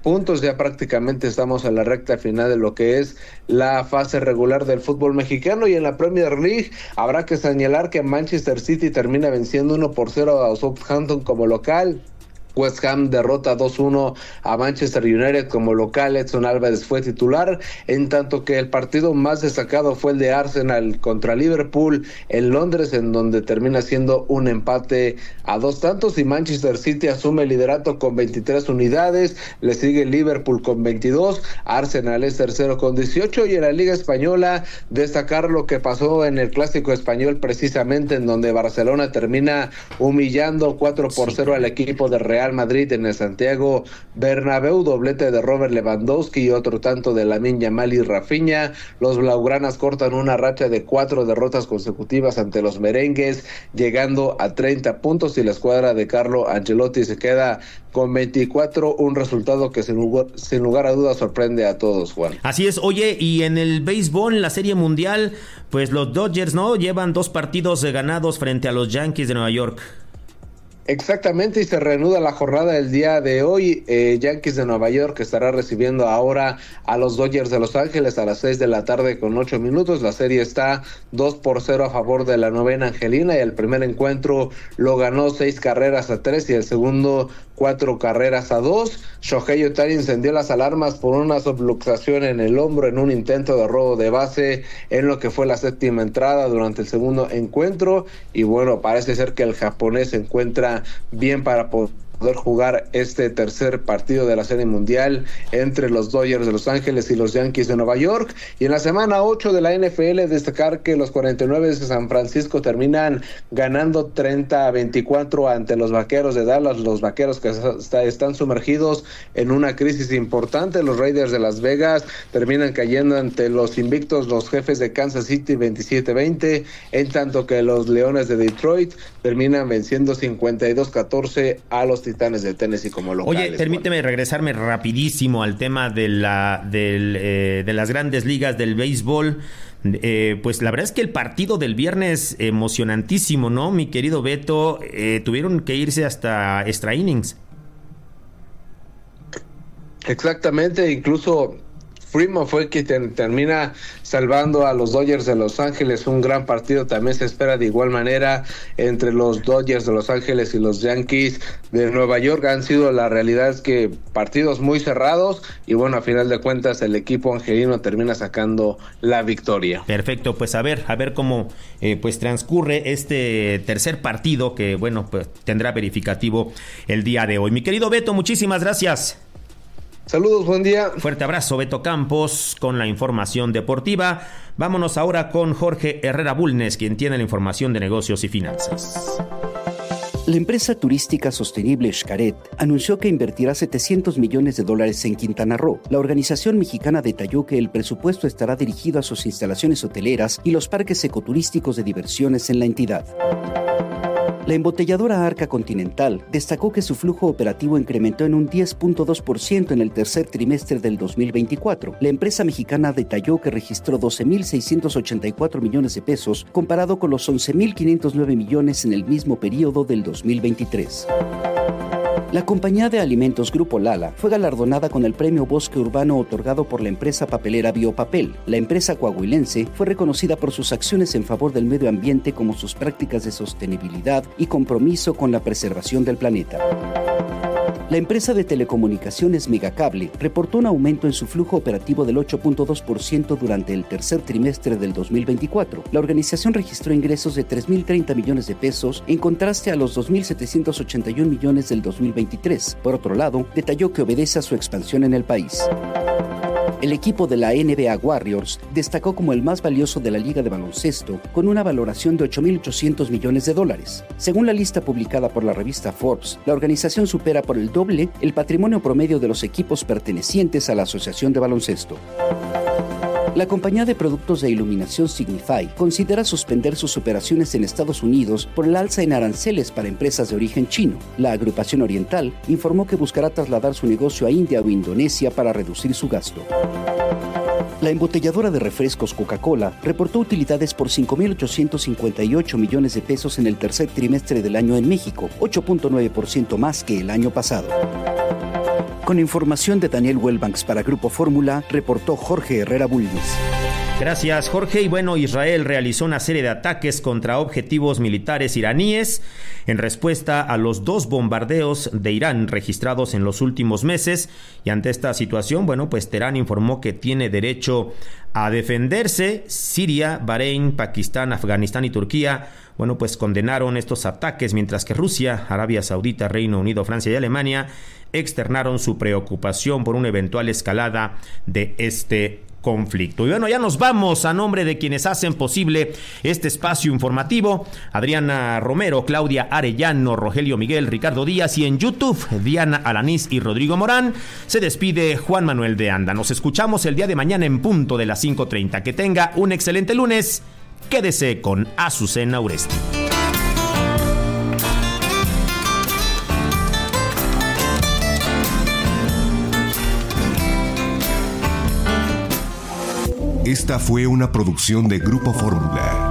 puntos, ya prácticamente estamos en la recta final de lo que es la fase regular del fútbol mexicano, y en la Premier League habrá que señalar que Manchester City termina venciendo uno por cero a Southampton como local. West Ham derrota dos uno a Manchester United como local. Edson Álvarez fue titular, en tanto que el partido más destacado fue el de Arsenal contra Liverpool en Londres, en donde termina siendo un empate a dos tantos, y Manchester City asume el liderato con veintitrés unidades, le sigue Liverpool con veintidós, Arsenal es tercero con dieciocho, y en la Liga Española destacar lo que pasó en el Clásico Español, precisamente en donde Barcelona termina humillando cuatro por cero al equipo de Real Madrid en el Santiago Bernabéu, doblete de Robert Lewandowski y otro tanto de Lamine Yamal y Rafinha. Los blaugranas cortan una racha de cuatro derrotas consecutivas ante los merengues, llegando a treinta puntos, y la escuadra de Carlo Ancelotti se queda con veinticuatro, un resultado que sin lugar, sin lugar a dudas sorprende a todos, Juan. Así es. Oye, y en el béisbol, en la Serie Mundial, pues los Dodgers, ¿no?, llevan dos partidos ganados frente a los Yankees de Nueva York. Exactamente, y se reanuda la jornada del día de hoy. eh, Yankees de Nueva York estará recibiendo ahora a los Dodgers de Los Ángeles a las seis de la tarde con ocho minutos. La serie está dos por cero a favor de la novena angelina, y el primer encuentro lo ganó seis carreras a tres y el segundo cuatro carreras a dos. Shohei Ohtani encendió las alarmas por una subluxación en el hombro en un intento de robo de base en lo que fue la séptima entrada durante el segundo encuentro, y bueno, parece ser que el japonés se encuentra bien para poder jugar este tercer partido de la Serie Mundial entre los Dodgers de Los Ángeles y los Yankees de Nueva York. Y en la semana ocho de la N F L, destacar que los cuarenta y nueve de San Francisco terminan ganando treinta a veinticuatro ante los Vaqueros de Dallas, los Vaqueros que está, están sumergidos en una crisis importante. Los Raiders de Las Vegas terminan cayendo ante los invictos los Jefes de Kansas City veintisiete veinte, en tanto que los Leones de Detroit terminan venciendo cincuenta y dos catorce a los Titanes de Tennessee como locales. Oye, permíteme bueno. regresarme rapidísimo al tema de la del, eh, de las grandes ligas del béisbol. Eh, pues la verdad es que el partido del viernes emocionantísimo, ¿no, mi querido Beto? Eh, tuvieron que irse hasta extra innings. Exactamente, incluso Freeman fue quien termina salvando a los Dodgers de Los Ángeles. Un gran partido también se espera de igual manera entre los Dodgers de Los Ángeles y los Yankees de Nueva York. Han sido, la realidad es que partidos muy cerrados, y bueno, a final de cuentas el equipo angelino termina sacando la victoria. Perfecto, pues a ver, a ver cómo eh, pues transcurre este tercer partido que bueno, pues tendrá verificativo el día de hoy. Mi querido Beto, muchísimas gracias. Saludos, buen día. Fuerte abrazo, Beto Campos, con la información deportiva. Vámonos ahora con Jorge Herrera Bulnes, quien tiene la información de negocios y finanzas. La empresa turística sostenible Xcaret anunció que invertirá setecientos millones de dólares en Quintana Roo. La organización mexicana detalló que el presupuesto estará dirigido a sus instalaciones hoteleras y los parques ecoturísticos de diversiones en la entidad. La embotelladora Arca Continental destacó que su flujo operativo incrementó en un diez punto dos por ciento en el tercer trimestre del dos mil veinticuatro. La empresa mexicana detalló que registró doce mil seiscientos ochenta y cuatro millones de pesos, comparado con los once mil quinientos nueve millones en el mismo periodo del dos mil veintitrés. La compañía de alimentos Grupo Lala fue galardonada con el premio Bosque Urbano otorgado por la empresa papelera Biopapel. La empresa coahuilense fue reconocida por sus acciones en favor del medio ambiente, como sus prácticas de sostenibilidad y compromiso con la preservación del planeta. La empresa de telecomunicaciones Megacable reportó un aumento en su flujo operativo del ocho punto dos por ciento durante el tercer trimestre del dos mil veinticuatro. La organización registró ingresos de tres mil treinta millones de pesos, en contraste a los dos mil setecientos ochenta y un millones del dos mil veintitrés. Por otro lado, detalló que obedece a su expansión en el país. El equipo de la N B A Warriors destacó como el más valioso de la liga de baloncesto, con una valoración de ocho mil ochocientos millones de dólares. Según la lista publicada por la revista Forbes, la organización supera por el doble el patrimonio promedio de los equipos pertenecientes a la Asociación de Baloncesto. La compañía de productos de iluminación Signify considera suspender sus operaciones en Estados Unidos por el alza en aranceles para empresas de origen chino. La agrupación oriental informó que buscará trasladar su negocio a India o Indonesia para reducir su gasto. La embotelladora de refrescos Coca-Cola reportó utilidades por cinco mil ochocientos cincuenta y ocho millones de pesos en el tercer trimestre del año en México, ocho punto nueve por ciento más que el año pasado. Con información de Daniel Welbanks para Grupo Fórmula, reportó Jorge Herrera Bulnes. Gracias, Jorge. Y bueno, Israel realizó una serie de ataques contra objetivos militares iraníes en respuesta a los dos bombardeos de Irán registrados en los últimos meses. Y ante esta situación, bueno, pues Teherán informó que tiene derecho a defenderse. Siria, Bahrein, Pakistán, Afganistán y Turquía, bueno, pues condenaron estos ataques, mientras que Rusia, Arabia Saudita, Reino Unido, Francia y Alemania externaron su preocupación por una eventual escalada de este conflicto. Y bueno, ya nos vamos. A nombre de quienes hacen posible este espacio informativo: Adriana Romero, Claudia Arellano, Rogelio Miguel, Ricardo Díaz, y en YouTube Diana Alanís y Rodrigo Morán, se despide Juan Manuel de Anda. Nos escuchamos el día de mañana en punto de las cinco treinta. Que tenga un excelente lunes. Quédese con Azucena Uresti. Esta fue una producción de Grupo Fórmula.